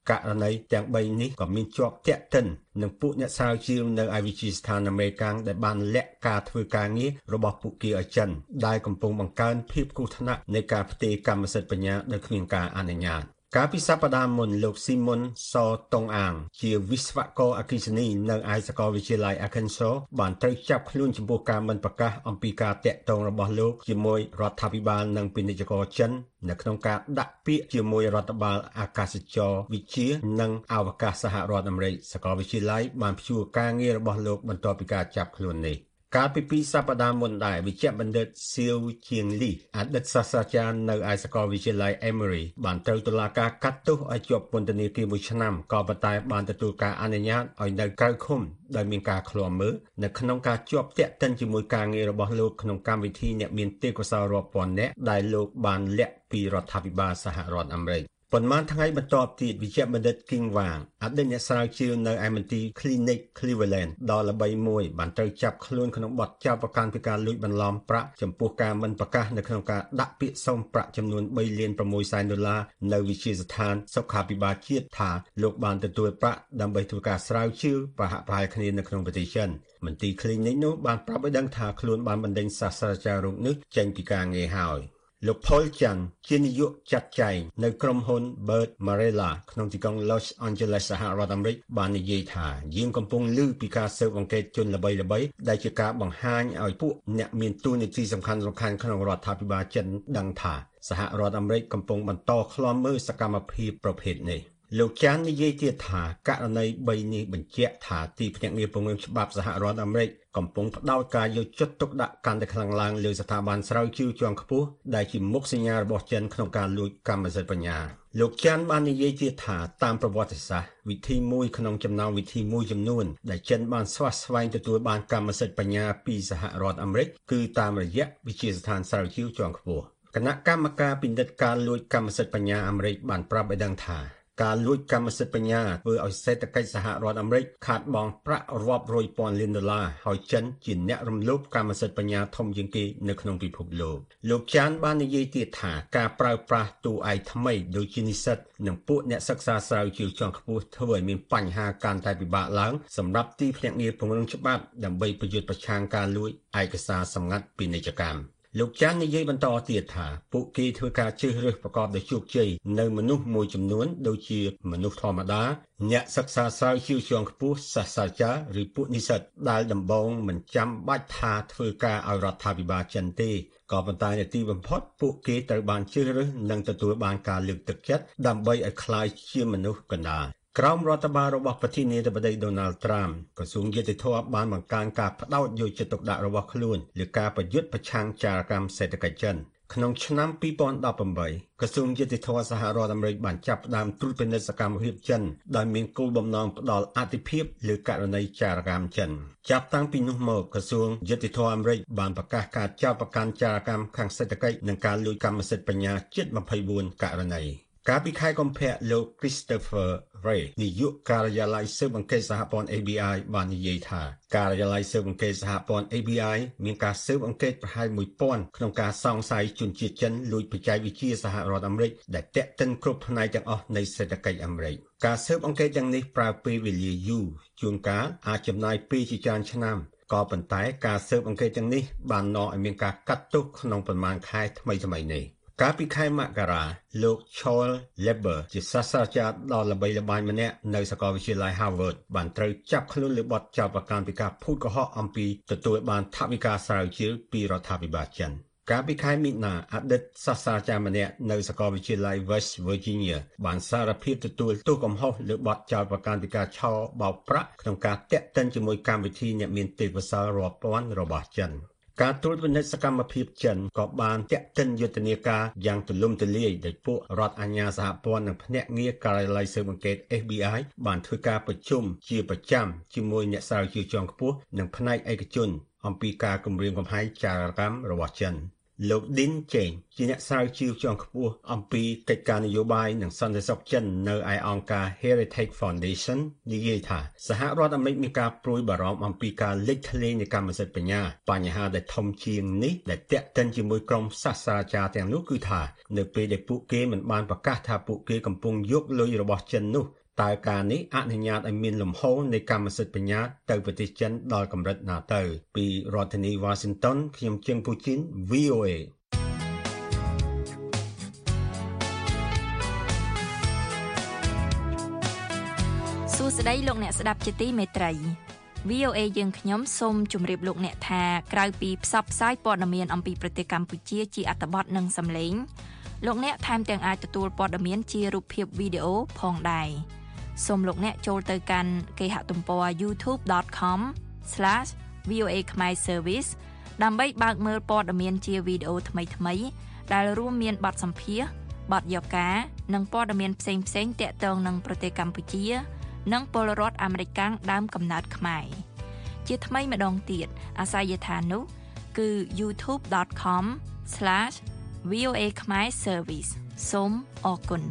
ករណីទាំងបីនេះក៏មានជាប់ទាក់ទិននឹងពួកអ្នកស្រាវជ្រាវនៅឯវិទ្យាស្ថានអាមេរិកដែលបានលាក់ការធ្វើការងាររបស់ពួកគេឲ្យចិនដែលកំពុងបង្កើនភាពគ្រោះថ្នាក់នៃការផ្ទេរកម្មសិទ្ធិបញ្ញាដោយគ្មានការអនុញ្ញាតកាលពីសប្តាហ៍មុនលោកស៊ីមុនសតុងអាងជាវិស្វករអគ្គិសនីនៅឯសាកលវិទ្យាល័យ Arkansas បានត្រូវចាប់ខ្លួនចំពោះការមិនប្រកាសអំពីការតាក់ទងរបស់លោកជាមួយរដ្ឋាភិបាលនិងពាណិជ្ជករចិននៅក្នុងការដាក់ពាក្យជាមួយរដ្ឋបាលអាកាសចរវិទ្យានិងអវកាសសហរដ្ឋអាមេរិកសាកលវិទ្យាល័យបានព្យួរការងាររបស់លោកបន្ទាប់ពីការចាប់ខ្លួននេះកាលពីពីរសប្តាហ៍មុនដែរវិជ្ជបណ្ឌិតសៀវជាងលីអតីតសាស្ត្រាចារ្យនៅឯសាកលវិទ្យាល័យ Emory បានត្រូវតុលាការកាត់ទោសឲ្យជាប់ពន្ធនាគារមួយឆ្នាំក៏ប៉ុន្តែបានទទួលការអនុញ្ញាតឲ្យនៅក្រៅឃុំដោយមានការឃ្លាំមើលនៅក្នុងការជាប់ទាក់ទិនជាមួយការងាររបស់លោកក្នុងកម្មវិធីអ្នកមានទេពកោសល្យរាប់ពាន់នាក់ដែលលោកបានលាក់ពីរដ្ឋាភិបាលសហរដ្ឋអាមេរិកប៉ុន្មានថ្ងៃបន្ទាប់ទៀតវិជ្ជបណ្ឌិត King Wang អតីតអ្នកស្រាវជ្រាវនៅឯមន្ទីរ Clinic Cleveland ដ៏ល្បីមួយបានត្រូវចាប់ខ្លួនក្នុងបទចោទប្រកាន់ពីការលួចបន្លំប្រាក់ចំពោះការមិនប្រកាសនៅក្នុងការដាក់ពាក្យសុំប្រាក់ចំនួនបីលានប្រាំមួយសែនដុល្លារនៅវិទ្យាស្ថានសុខាភិបាលជាតិថាលោកបានទទួលប្រាក់ដើម្បីធ្វើការស្រាវជ្រាវប្រហាក់ប្រហែលគ្នានៅក្នុងប្រទេសចិនមន្ទីរ Clinic នោះបានប្រាប់ឲ្យដឹងថាខ្លួនបានបណ្ដេញសាស្ត្រាចារ្យរូបនេះចេញពីការងារហើយលោក Paul Chan ជានាយកចាត់ចែងនៅក្រុមហ៊ុន Bird Marella ក្នុងទីក្រុង Los Angeles សហរដ្ឋអាមេរិកបាននិយាយថាយើងកំពុងឮពីការស៊ើបអង្កេតជនល្បីៗដែលជាការបង្ហាញឲ្យពួកអ្នកមានតួនាទីសំខាន់ៗក្នុងរដ្ឋាភិបាលចិនដឹងថាសហរដ្ឋអាមេរិកកំពុងបន្តឃ្លាំមើលសកម្មភាពប្រភេទនេះលោកចាននិយាយទៀតថាករណីបីនេះបញ្ជាក់ថាទីភ្នាក់ងារពង្រឹងច្បាប់សហរដ្ឋអាមេរិកកំពុងផ្ដោតការយកចិត្តទុកដាក់កាន់តែខ្លាំងឡើងលើស្ថាប័នស្រាវជ្រាវជាន់ខ្ពស់ដែលជាមុខសញ្ញារបស់ចិនក្នុងការលួចកម្មសិទ្ធិបញ្ញាលោកចានបាននិយាយទៀតថាតាមប្រវត្តិសាស្ត្រវិធីមួយក្នុងចំណោមវិធីមួយចំនួនដែលចិនបានស្វះស្វែងទទួលបានកម្មសិទ្ធិបញ្ញាពីសហរដ្ឋអាមេរិកគឺតាមរយៈវិទ្យាស្ថានស្រាវជ្រាវជាន់ខ្ពស់គណៈកម្មការពិនិត្យការលួចកម្មសិទ្ធិបញ្ញាអាមេរិកបានប្រាប់ឲ្យដឹងថាការលួចកម្មសិទ្ធិបញ្ញាធ្វើឲ្យសេដ្ឋកិច្ចសហរដ្ឋអាមេរិកខាតបង់ប្រាក់រាប់រយពាន់លានដុល្លារហើយចិនជាអ្នករំលោភកម្មសិទ្ធិបញ្ញាធំជាងគេនៅក្នុងពិភពលោកលោកចានបាននិយាយទៀតថាការប្រើប្រាស់តួឯកថ្មីដូចជានិស្សិតនិងពួកអ្នកសិក្សាស្រាវជ្រាវជាន់ខ្ពស់ធ្វើឲ្យមានបញ្ហាកាន់តែពិបាកឡើងសម្រាប់ទីភ្នាក់ងារពង្រឹងច្បាប់ដើម្បីប្រយុទ្ធប្រឆាំងការលួចឯកសារសម្ងាត់ពាណិជ្ជកម្មលោកចាននិយាយបន្តទៀតថាពួកគេធ្វើការជ្រើសរើសប្រកបដោយជោគជ័យនៅមនុស្សមួយចំនួនដូចជាមនុស្សធម្មតាអ្នកសិក្សាស្រាវជ្រាវជាន់ខ្ពស់សាស្ត្រាចារ្យឬពួកនិស្សិតដែលដំបូងមិនចាំបាច់ថាធ្វើការឲ្យរដ្ឋាភិបាលចិនទេក៏ប៉ុន្តែនៅទីបំផុតពួកគេត្រូវបានជ្រើសរើសនិងទទួលបានការលើកទឹកចិត្តដើម្បីឲ្យក្លាយជាមនុស្សកណ្ដាលក្រោមរដ្ឋបាលរបស់ប្រធានាធិបតី Donald Trump ក្រសួងយុតិធធម៌បានបង្កើនការផ្ដោតយកចិត្តទុកដាក់របស់ខ្លួនលើការប្រយុទ្ធប្រឆាំងចារកម្មសេដ្ឋកិច្ចចិនក្នុងឆ្នាំពីរពាន់ដប់ប្រាំបីក្រសួងយុតិធធម៌សហរដ្ឋអាមេរិកបានចាប់ផ្ដើមត្រួតពិនិត្យសកម្មភាពចិនដោយមានគោលបំណងផ្ដល់អាទិភាពលើករណីចារកម្មចិនចាប់តាំងពីនោះមកក្រសួងយុតិធធម៌អាមេរិកបានប្រកាសការចោទប្រកាន់ចារកម្មខាងសេដ្ឋកិច្ចនិងការលួចកម្មសិទ្ធិបញ្ញាជិតยี่สิบสี่ករណីកាលពីខែកុម្ភៈលោក Christopher Wray នាយកការិយាល័យស៊ើបអង្កេតសហព័ន្ធ A B I បាននិយាយថាការិយាល័យស៊ើបអង្កេតសហព័ន្ធ A B I មានការស៊ើបអង្កេតប្រហែលមួយពាន់ក្នុងការសង្ស័យជនជាតិចិនលួចបច្ចេកវិទ្យាសហរដ្ឋអាមេរិកដែលទាក់ទិនគ្រប់ផ្នែកទាំងអស់នៃសេដ្ឋកិច្ចអាមេរិកការស៊ើបអង្កេតទាំងនេះប្រើពេលវេលាយូរជួនកាលអាចចំណាយពេលជាច្រើនឆ្នាំក៏ប៉ុន្តែការស៊ើបអង្កេតទាំងនេះបាននាំឲ្យមានការកាត់ទោសក្នុងប្រមាណខែថ្មីៗនេះកាលពីខែមករាលោក Charles Leber ជាសាស្ត្រាចារ្យដ៏ល្បីល្បាញម្នាក់នៅសាកលវិទ្យាល័យ Harvard បានត្រូវចាប់ខ្លួនលើបទចោទប្រកាន់ពីការភូតកុហកអំពីទទួលបានថវិកាស្រាវជ្រាវពីរដ្ឋាភិបាលចិនកាលពីខែមីនាអតីតសាស្ត្រាចារ្យម្នាក់នៅសាកលវិទ្យាល័យ West Virginia បានសារភាពទទួលទោសកំហុសលើបទចោទប្រកាន់ពីការឆោបោកប្រាក់ក្នុងការតាក់ទិនជាមួយកម្មវិធីអ្នកមានទេពកោសល្យរាប់ពាន់របស់ចិនការត្រួតពិនិត្យសកម្មភាពចិនក៏បានតាក់ទិនយុទ្ធនាការយ៉ាងទូលំទូលាយដោយពួករដ្ឋអាជ្ញាសហព័ន្ធនិងភ្នាក់ងារការិយាល័យស៊ើបអង្កេត F B I បានធ្វើការប្រជុំជាប្រចាំជាមួយអ្នកស្រាវជ្រាវជាន់ខ្ពស់និងផ្នែកឯកជនអំពីការគំរាមកំហែងចារកម្មរបស់ចិនលោក Din Cheng ជាអ្នកស្រាវជ្រាវជាន់ខ្ពស់អំពីកិច្ចការនយោបាយនិងសន្តិសុខចិននៅឯអង្គការ Heritage Foundation និយាយថាសហរដ្ឋអាមេរិកមានការព្រួយបារម្ភអំពីការលេចធ្លាយនៃកម្មសិទ្ធិបញ្ញាបញ្ហាដែលធំជាងនេះដែលតាក់ទិនជាមួយក្រុមសាស្ត្រាចារ្យទាំងនោះគឺថានៅពេលដែលពួកគេមិនបានប្រកាសថាពួកគេកំពុងយកលុយរបស់ចិននោះតើការនេះអនុញ្ញាតឲ្យមានលំហូរនៃកម្មសិទ្ធិបញ្ញត្តិទៅប្រទេសចិនដល់កម្រិតណាទៅពីរដ្ឋធានី Washington ខ្ញុំជើងពូជីន វី អូ អេសួស្តីលោកអ្នកស្ដាប់ជាទីមេត្រី វី អូ អេ យើងខ្ញុំសូមជម្រាបលោកអ្នកថាក្រៅពីផ្សព្វផ្សាយព័ត៌មានអំពីប្រទេសកម្ពុជាជាអត្ថបទនិងសំឡេងលោកអ្នកថែមទាំងអាចទទួលព័ត៌មានជារូបភាពវីដេអូផងដែរសូមលោកអ្នកចូលទៅកាន់គេហទំព័រ ยูทูบ ដត com ស្លាស វី អូ អេ Khmer Service ដើម្បីបើកមើលព័ត៌មានជាវីដេអូថ្មីៗដែលរួមមានបទសម្ភាសន៍បទយកការនិងព័ត៌មានផ្សេងៗទាក់ទងនឹងប្រទេសកម្ពុជានិងពលរដ្ឋអាមេរិកកាំងដើមកំណើតខ្មែរជាថ្មីម្ដងទៀតអាសយដ្ឋាននោះគឺ ยูทูบ ដត com ស្លាស វី អូ អេ Khmer Service សូមអរគុណ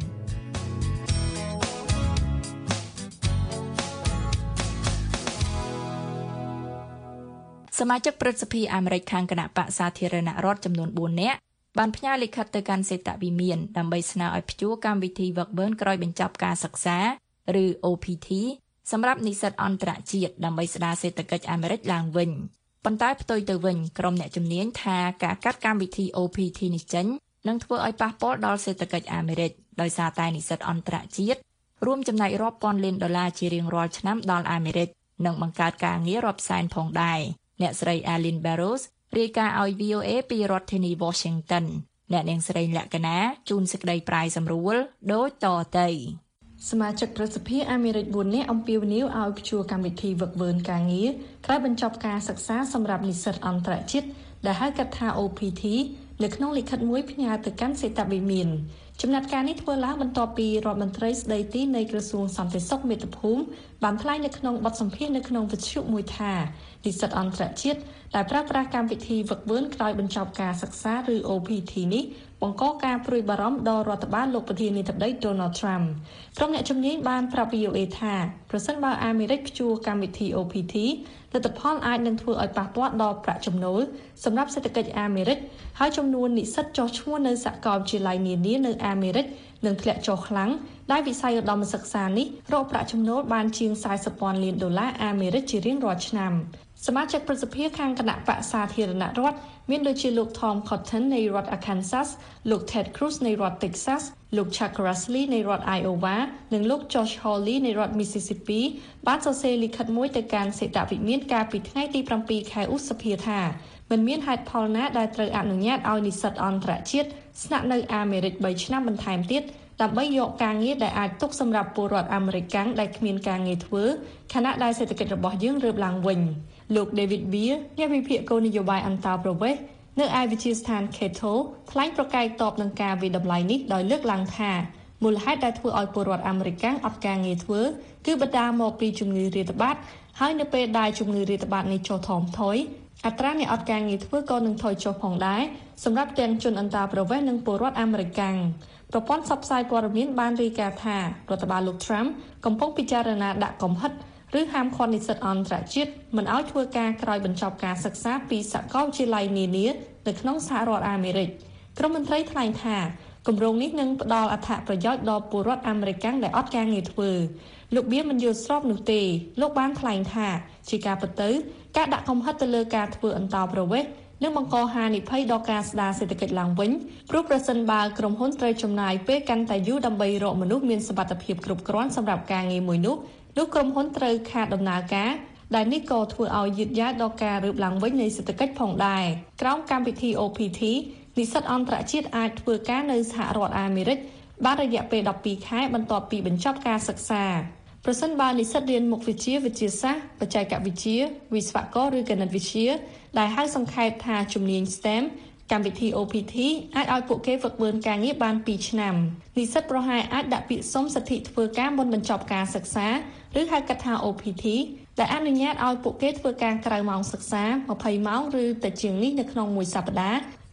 សមាជិកព្រឹទ្ធសភាអាមេរិកខាងគណៈបក្សសាធារណរដ្ឋចំនួនបួននាក់បានផ្ញើលិខិតទៅកាន់សេតវិមានដើម្បីស្នើឲ្យព្យួរកម្មវិធីវឹកវើក្រោយបញ្ចប់ការសិក្សាឬ អូ ភី ធី សម្រាប់និស្សិតអន្តរជាតិដើម្បីស្ដារសេដ្ឋកិច្ចអាមេរិកឡើងវិញប៉ុន្តែផ្ទុយទៅវិញក្រុមអ្នកជំនាញថាការកាត់កម្មវិធី អូ ភី ធី នេះចេញនឹងធ្វើឲ្យប៉ះពាល់ដល់សេដ្ឋកិច្ចអាមេរិកដោយសារតែនិស្សិតអន្តរជាតិរួមចំណែករាប់ពាន់លានដុល្លារជារៀងរាល់ឆ្នាំដល់អាមេរិកនិងបង្កើតការងាររាប់សែនផងដែរអ្នកស្រី Alin Barros រាយការណ៍ឲ្យ វី អូ អេ ពីរដ្ឋធានី Washington អ្នកនាងស្រីលក្ខណាជួនសេចក្តីប្រាយសម្រួលដូចតទៅសមាជិកប្រសិទ្ធិអាមេរិកបួននាក់អំពាវនាវឲ្យព្យួរកម្មវិធីវឹកវើការងារក្រោយបញ្ចប់ការសិក្សាសម្រាប់និស្សិតអន្តរជាតិដែលហៅកាត់ថា អូ ភី ធី នៅក្នុងលិខិតមួយផ្ញើទៅកាន់សេតវិមានចំណាត់ការនេះធ្វើឡើងបន្ទាប់ពីរដ្ឋមន្ត្រីស្ដីទីនៃក្រសួងសន្តិសុខមាតុភូមិបានថ្លែងនៅក្នុងបទសម្ភាសន៍នៅក្នុងវិទ្យុមួយថានិស្សិតអន្តរជាតិដែលប្រើប្រាស់កម្មវិធីវឹកវើក្រោយបញ្ចប់ការសិក្សាឬ អូ ភី ធី នេះបង្កការព្រួយបារម្ភដល់រដ្ឋបាលលោកប្រធានាធិបតី Donald Trump ក្រុមអ្នកជំនាញបានប្រាប់ វី អូ អេ ថាប្រសិនបើអាមេរិកព្យួរកម្មវិធី អូ ភី ធី លទ្ធផលអាចនឹងធ្វើឲ្យប៉ះពាល់ដល់ប្រាក់ចំណូលសម្រាប់សេដ្ឋកិច្ចអាមេរិកហើយចំនួននិស្សិតចុះឈ្មោះនៅសាកលវិទ្យាល័យនានានៅអាមេរិកនឹងធ្លាក់ចុះខ្លាំងដែលវិស័យឧត្តមសិក្សានេះរកប្រាក់ចំណូលបានជាងសាសពាន់លានដុល្លារអាមេរិកជារៀងរាល់ឆ្នាំសមាជិកប្រសិទ្ធិខាងគណៈបក្សសាធារណរដ្ឋមានដូចជាលោក Tom Cotton នៃរដ្ឋ Arkansas លោក Ted Cruz នៃរដ្ឋ Texas លោក Chuck Grassley នៃរដ្ឋ Iowa និងលោក Josh Hawley នៃរដ្ឋ Mississippi បានសរសេរលិខិតមួយទៅកាន់សេតវិមានកាលពីថ្ងៃទីប្រាំពីរខែឧសភាថាមិនមានហេតុផលណាដែលត្រូវអនុញ្ញាតឲ្យនិស្សិតអន្តរជាតិស្នាក់នៅអាមេរិកបីឆ្នាំបន្ថែមទៀតដើម្បីយកការងារដែលអាចទុកសម្រាប់ពលរដ្ឋអាមេរិកកាំងដែលគ្មានការងារធ្វើខណៈដែលសេដ្ឋកិច្ចរបស់យើងរើបឡើងវិញលោក David Beer អ្នកវិភាគគោលនយោបាយអន្តរប្រវេសន៍នៅឯវិទ្យាស្ថាន Cato ថ្លែងប្រកែកតបនឹងការវិតម្លៃនេះដោយលើកឡើងថាមូលហេតុដែលធ្វើឲ្យពលរដ្ឋអាមេរិកកាំងអត់ការងារធ្វើគឺបណ្ដាលមកពីជំងឺរាតត្បាតហើយនៅពេលដែលជំងឺរាតត្បាតនេះចុះថមថយអត្រាអ្នកអត់ការងារធ្វើក៏នឹងថយចុះផងដែរសម្រាប់ទាំងជនអន្តរប្រវេសន៍និងពលរដ្ឋអាមេរិកកាំងប្រព័ន្ធផ្សព្វផ្សាយព័ត៌មានបានរាយការណ៍ថារដ្ឋបាលលោក Trump កំពុងពិចារណាដាក់កំហិតឬហាមឃាត់និស្សិតអន្តរជាតិមិនឲ្យធ្វើការក្រោយបញ្ចប់ការសិក្សាពីសាកលវិទ្យាល័យនានានៅក្នុងសហរដ្ឋអាមេរិកក្រុមមន្ត្រីថ្លែងថាគម្រោងនេះនឹងផ្ដល់អត្ថប្រយោជន៍ដល់ពលរដ្ឋអាមេរិកកាំងដែលអត់ការងារធ្វើលោកបៀមិនយល់ស្របនោះទេលោកបានថ្លែងថាជាការពិតទៅការដាក់កំហិតទៅលើការធ្វើអន្តោប្រវេសន៍នឹងបង្កហានិភ័យដល់ការស្ដារសេដ្ឋកិច្ចឡើងវិញព្រោះប្រសិនបើក្រុមហ៊ុនត្រូវចំណាយពេលកាន់តែយូរដើម្បីរកមនុស្សមានសមត្ថភាពគ្រប់គ្រាន់សម្រាប់ការងារមួយនោះនោះក្រុមហ៊ុនត្រូវខាតដំណើរការដែលនេះក៏ធ្វើឲ្យយឺតយ៉ាវដល់ការរើបឡើងវិញនៃសេដ្ឋកិច្ចផងដែរក្រោមកម្មវិធី អូ ភី ធី និស្សិតអន្តរជាតិអាចធ្វើការនៅសហរដ្ឋអាមេរិកបានរយៈពេលដប់ពីរខែបន្ទាប់ពីបញ្ចប់ការសិក្សាប្រសិនបើនិស្សិតរៀនមុខវិជ្ជាវិទ្យាសាស្ត្របច្ចេកវិទ្យាវិស្វករឬគណិតវិទ្យាដែលហៅសង្ខេបថាជំនាញ ស្ទេម កម្មវិធី អូ ភី ធី អាចឲ្យពួកគេហ្វឹកហ្វឺនការងារបានពីរឆ្នាំនិស្សិតប្រហែលអាចដាក់ពាក្យសុំសិទ្ធិធ្វើការមុនបញ្ចប់ការសិក្សាឬហៅកាត់ថា អូ ភី ធី ដែលអនុញ្ញាតឲ្យពួកគេធ្វើការក្រៅម៉ោងសិក្សាម្ភៃម៉ោងឬទៅជាងនេះនៅក្នុងមួយសប្តាហ៍ខ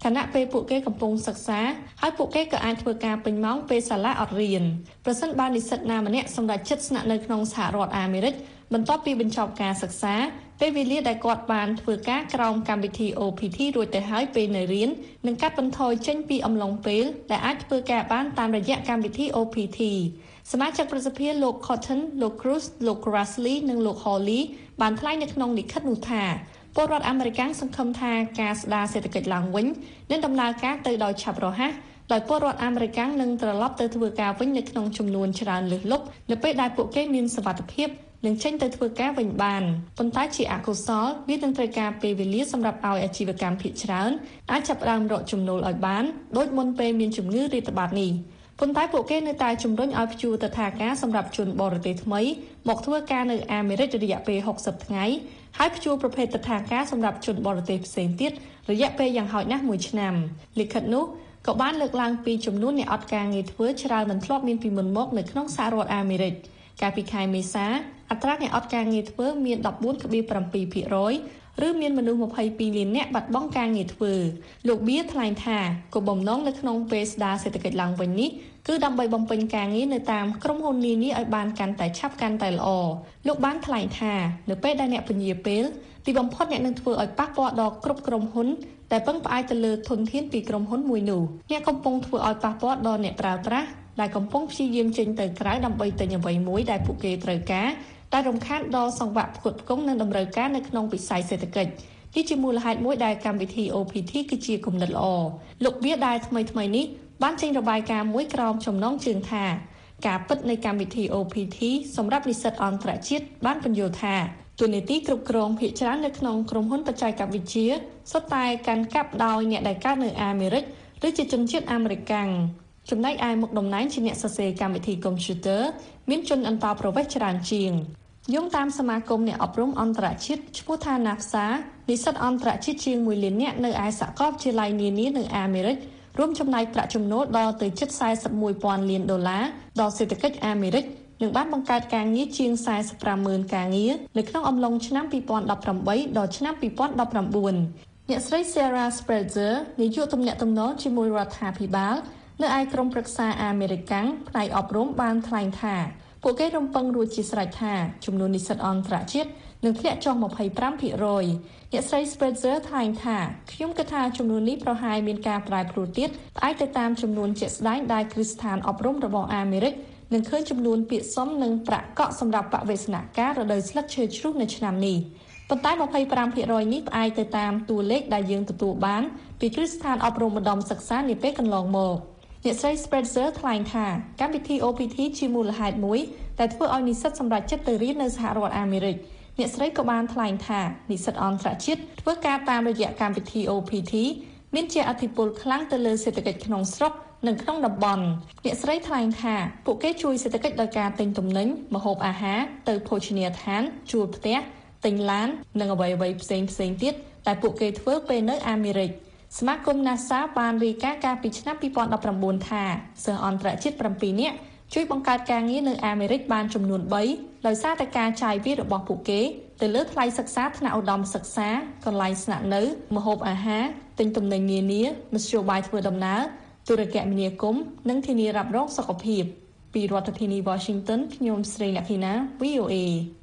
ខណៈពេលពួកគេកំពុងសិក្សាហើយពួកគេក៏អាចធ្វើការពេញម៉ោងពេលសាលាអត់រៀនប្រសិនបើនិស្សិតណាម្នាក់សម្រេចចិត្តស្នាក់នៅក្នុងសហរដ្ឋអាមេរិកបន្ទាប់ពីបញ្ចប់ការសិក្សាពេលវេលាដែលគាត់បានធ្វើការក្រោមកម្មវិធី អូ พี ที រួចទៅហើយពេលនៅរៀននឹងកាត់បន្ថយចេញពីអំឡុងពេលដែលអាចធ្វើការបានតាមរយៈកម្មវិធី អូ พี ที សមាជិកប្រសិទ្ធិលោក Cotton លោក Cruz លោក Grassley និងលោក Hawley បានថ្លែងនៅក្នុងលិខិតនោះថាពលរដ្ឋអាមេរិកសង្ឃឹមថាការស្ដារសេដ្ឋកិច្ចឡើងវិញនឹងដំណើរការទៅដោយឆាប់រហ័សដោយពលរដ្ឋអាមេរិកនឹងត្រឡប់ទៅធ្វើការវិញនៅក្នុងចំនួនច្រើនលើសលប់នៅពេលដែលពួកគេមានសុវត្ថិភាពនឹងចេញទៅធ្វើការវិញបានប៉ុន្តែជាអកុសលវានឹងត្រូវការពេលវេលាសម្រាប់ឲ្យអាជីវកម្មភាគច្រើនអាចចាប់ផ្ដើមរកចំណូលឲ្យបានដូចមុនពេលមានជំងឺរាតត្បាតនេះប៉ុន្តែពួកគេនៅតែជំរុញឲ្យព្យួរតថាការសម្រាប់ជនបរទេសថ្មីមកធ្វើការនៅអាមេរិករយៈពេលហុកសិបថ្ងៃហើយព្យួរប្រភេទតថាការសម្រាប់ជនបរទេសផ្សេងទៀតរយៈពេលយ៉ាងហោចណាស់មួយឆ្នាំលិខិតនោះក៏បានលើកឡើងពីចំនួនអ្នកអត់ការងារធ្វើច្រើនមិនធ្លាប់មានពីមុនមកនៅក្នុងសហរដ្ឋអាមេរិកកាលពីខែមេសាអត្រាអ្នកអត់ការងារធ្វើមាន 14.7% ឬមានមនុស្ស 22 លាននាក់បាត់បង់ការងារធ្វើលោកបៀថ្លែងថាគោលបំណងនៅក្នុងពេលស្ដារសេដ្ឋកិច្ចឡើងវិញនេះគឺដើម្បីបំពេញការងារនៅតាមក្រុមហ៊ុននានាឲ្យបានកាន់តែឆាប់កាន់តែល្អលោកបានថ្លែងថានៅពេលដែលអ្នកពន្យាពេលទីបំផុតអ្នកនឹងធ្វើឲ្យប៉ះពាល់ដល់គ្រប់ក្រុមហ៊ុនដែលពឹងផ្អែកទៅលើធនធានពីក្រុមហ៊ុនមួយនោះអ្នកកំពុងធ្វើឲ្យប៉ះពាល់ដល់អ្នកប្រើប្រាស់ដែលកំពុងព្យាយាមចេញទៅក្រៅដើម្បីទិញអ្វីមួយដែលពួកគេត្រូវការតែរំខានដល់សង្វាក់ផ្គត់ផ្គង់និងតម្រូវការនៅក្នុងវិស័យសេដ្ឋកិច្ចនេះជាមូលហេតុមួយដែលកម្មវិធី អូ พี ที គឺជាគំនិតល្អលោកវាដែលថ្មីថ្មីនេះបានចេញរបាយការណ៍មួយក្រោមចំណងជើងថាការពិតនៃកម្មវិធី អូ พี ที សម្រាប់និស្សិតអន្តរជាតិបានពន្យល់ថាទូនីតិគ្រប់គ្រងភាគច្រើននៅក្នុងក្រុមហ៊ុនបច្ចេកវិទ្យាសុទ្ធតែកាន់កាប់ដោយអ្នកដែលកើតនៅអាមេរិកឬជាជនជាតិអាមេរិកាំងចំណែកឯមុខតំណែងជាអ្នកសរសេរកម្មវិធីកុំព្យូទ័រមានជនអន្តោប្រវេសន៍ច្រើនជាងយោងតាមសមាគមអ្នកអប់រំអន្តរជាតិឈ្មោះថា NAFSA និស្សិតអន្តរជាតិជាងមួយលាននាក់នៅឯសាកលវិទ្យាល័យនានានៅអាមេរិករួមចំណាយប្រាក់ចំណូលដល់ទៅជិត สี่สิบเอ็ดពាន់លានដុល្លារដល់សេដ្ឋកិច្ចអាមេរិកនិងបានបង្កើតការងារជាង สี่สิบห้าหมื่นការងារនៅក្នុងអំឡុងឆ្នាំ ពីរពាន់ដប់ប្រាំបី ដល់ឆ្នាំ ពីរពាន់ដប់ប្រាំបួន អ្នកស្រី Sarah Spritzer នាយកទំនាក់ទំនងជាមួយរដ្ឋាភិបាលនៅឯក្រុមប្រឹក្សាអាមេរិកាំងផ្នែកអប់រំបានថ្លែងថាពួកគេរំពឹងរួចជាស្រេចថាចំនួននិស្សិតអន្តរជាតិនឹងធ្លាក់ចុះ ยี่สิบห้าเปอร์เซ็นต์ អ្នកស្រី Spritzer ថ្លែងថាខ្ញុំគិតថាចំនួននេះប្រហែលមានការប្រែប្រួលទៀតផ្អែកទៅតាមចំនួនជាក់ស្ដែងដែលគ្រឹះស្ថានអប់រំរបស់អាមេរិកនឹងឃើញចំនួនពាក្យសុំនិងប្រាក់កក់សម្រាប់បវេសនការរដូវស្លឹកឈើជ្រុះនៅឆ្នាំនេះប៉ុន្តែ ยี่สิบห้าเปอร์เซ็นต์ នេះផ្អែកទៅតាមតួលេខដែលយើងទទួលបានពីគ្រឹះស្ថានអប់រំបណ្ដុំសិក្សានាពេលកន្លងមកអ្នកស្រី Spritzer ថ្លែងថាកម្មវិធី អូ พี ที ជាមូលហេតុមួយដែលធ្វើឲ្យនិស្សិតសម្រេចចិត្តទៅរៀននៅសហរដ្ឋអាមេរិកអ្នកស្រីក៏បានថ្លែងថានិស្សិតអន្តរជាតិធ្វើការតាមរយៈកម្មវិធី អូ พี ที មានជាឥទ្ធិពលខ្លាំងទៅលើសេដ្ឋកិច្ចក្នុងស្រុកនិងក្នុងតំបន់អ្នកស្រីថ្លែងថាពួកគេជួយសេដ្ឋកិច្ចដោយការទិញទំនិញម្ហូបអាហារទៅភោជនីយដ្ឋានជួលផ្ទះទិញឡាននិងអ្វីៗផ្សេងផ្សេងទៀតដែលពួកគេធ្វើពេលនៅអាមេរិកសមាគម NASA បានរាយការណ៍កាលពីឆ្នាំ ពីរពាន់ដប់ប្រាំបួន ថាសិស្សអន្តរជាតិ ប្រាំពីរ នាក់ជួយបង្កើតការងារនៅអាមេរិកបានចំនួន បី ដោយសារតែការចាយវាយរបស់ពួកគេទៅលើថ្លៃសិក្សាថ្នាក់ឧត្តមសិក្សាកន្លែងស្នាក់នៅម្ហូបអាហារទិញទំនិញនានាមធ្យោបាយធ្វើដំណើរទូរគមនាគមន៍និងធានារ៉ាប់រងសុខភាពពីរដ្ឋធានី Washington ខ្ញុំស្រីលក្ខិណា វី អូ เอ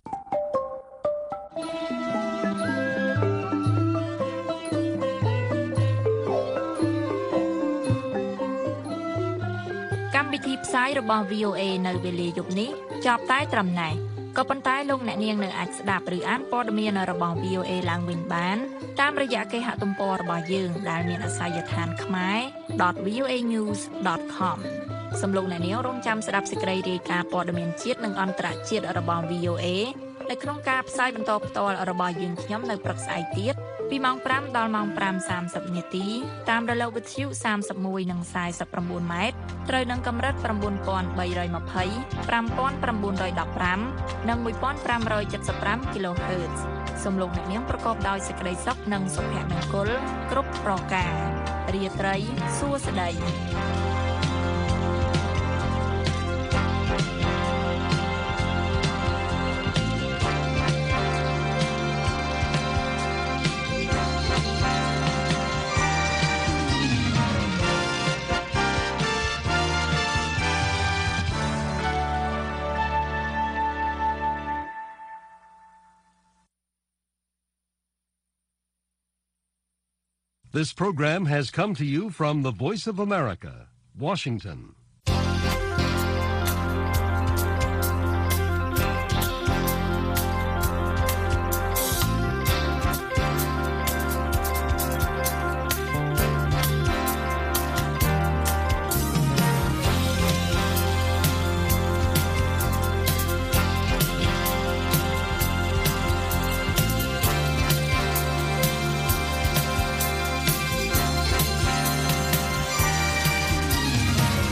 កម្មវិធីផ្សាយរបស់ វី អូ เอ នៅវេលាយប់នេះចប់តែត្រឹមណេះក៏ប៉ុន្តែលោកអ្នកនាងនៅអាចស្ដាប់ឬអានព័ត៌មានរបស់ វី អូ เอ ឡើងវិញបានតាមរយៈគេហទំព័ររបស់យើងដែលមានអាសយដ្ឋាន ខ្មែរ ដត វី អូ เอ ញូស ដត ខម សំឡេងអ្នកនាងរងចាំស្ដាប់សេចក្តីរាយការណ៍ព័ត៌មានជាតិនិងអន្តរជាតិរបស់ វី អូ เอ នៅក្នុងការផ្សាយបន្តផ្ទាល់របស់យើងខ្ញុំនៅព្រឹកស្អែកទៀតពីម៉ោង ប្រាំ ដល់ម៉ោង ប្រាំសាមសិប នាទីតាមរលកវិទ្យុ សាមសិបមួយ និង สี่สิบเก้า ម៉ែត្រត្រូវនឹងកម្រិត chín,ba trămยี่สิบ five,九một mộtห้า និង một nghìn năm trămเจ็ดสิบห้า kHz សំឡេងអ្នកនាងប្រកបដោយសេចក្តីសុខនិងសុភមង្គលគ្រប់ប្រការរាត្រីសួស្តី This program has come to you from the Voice of America, Washington.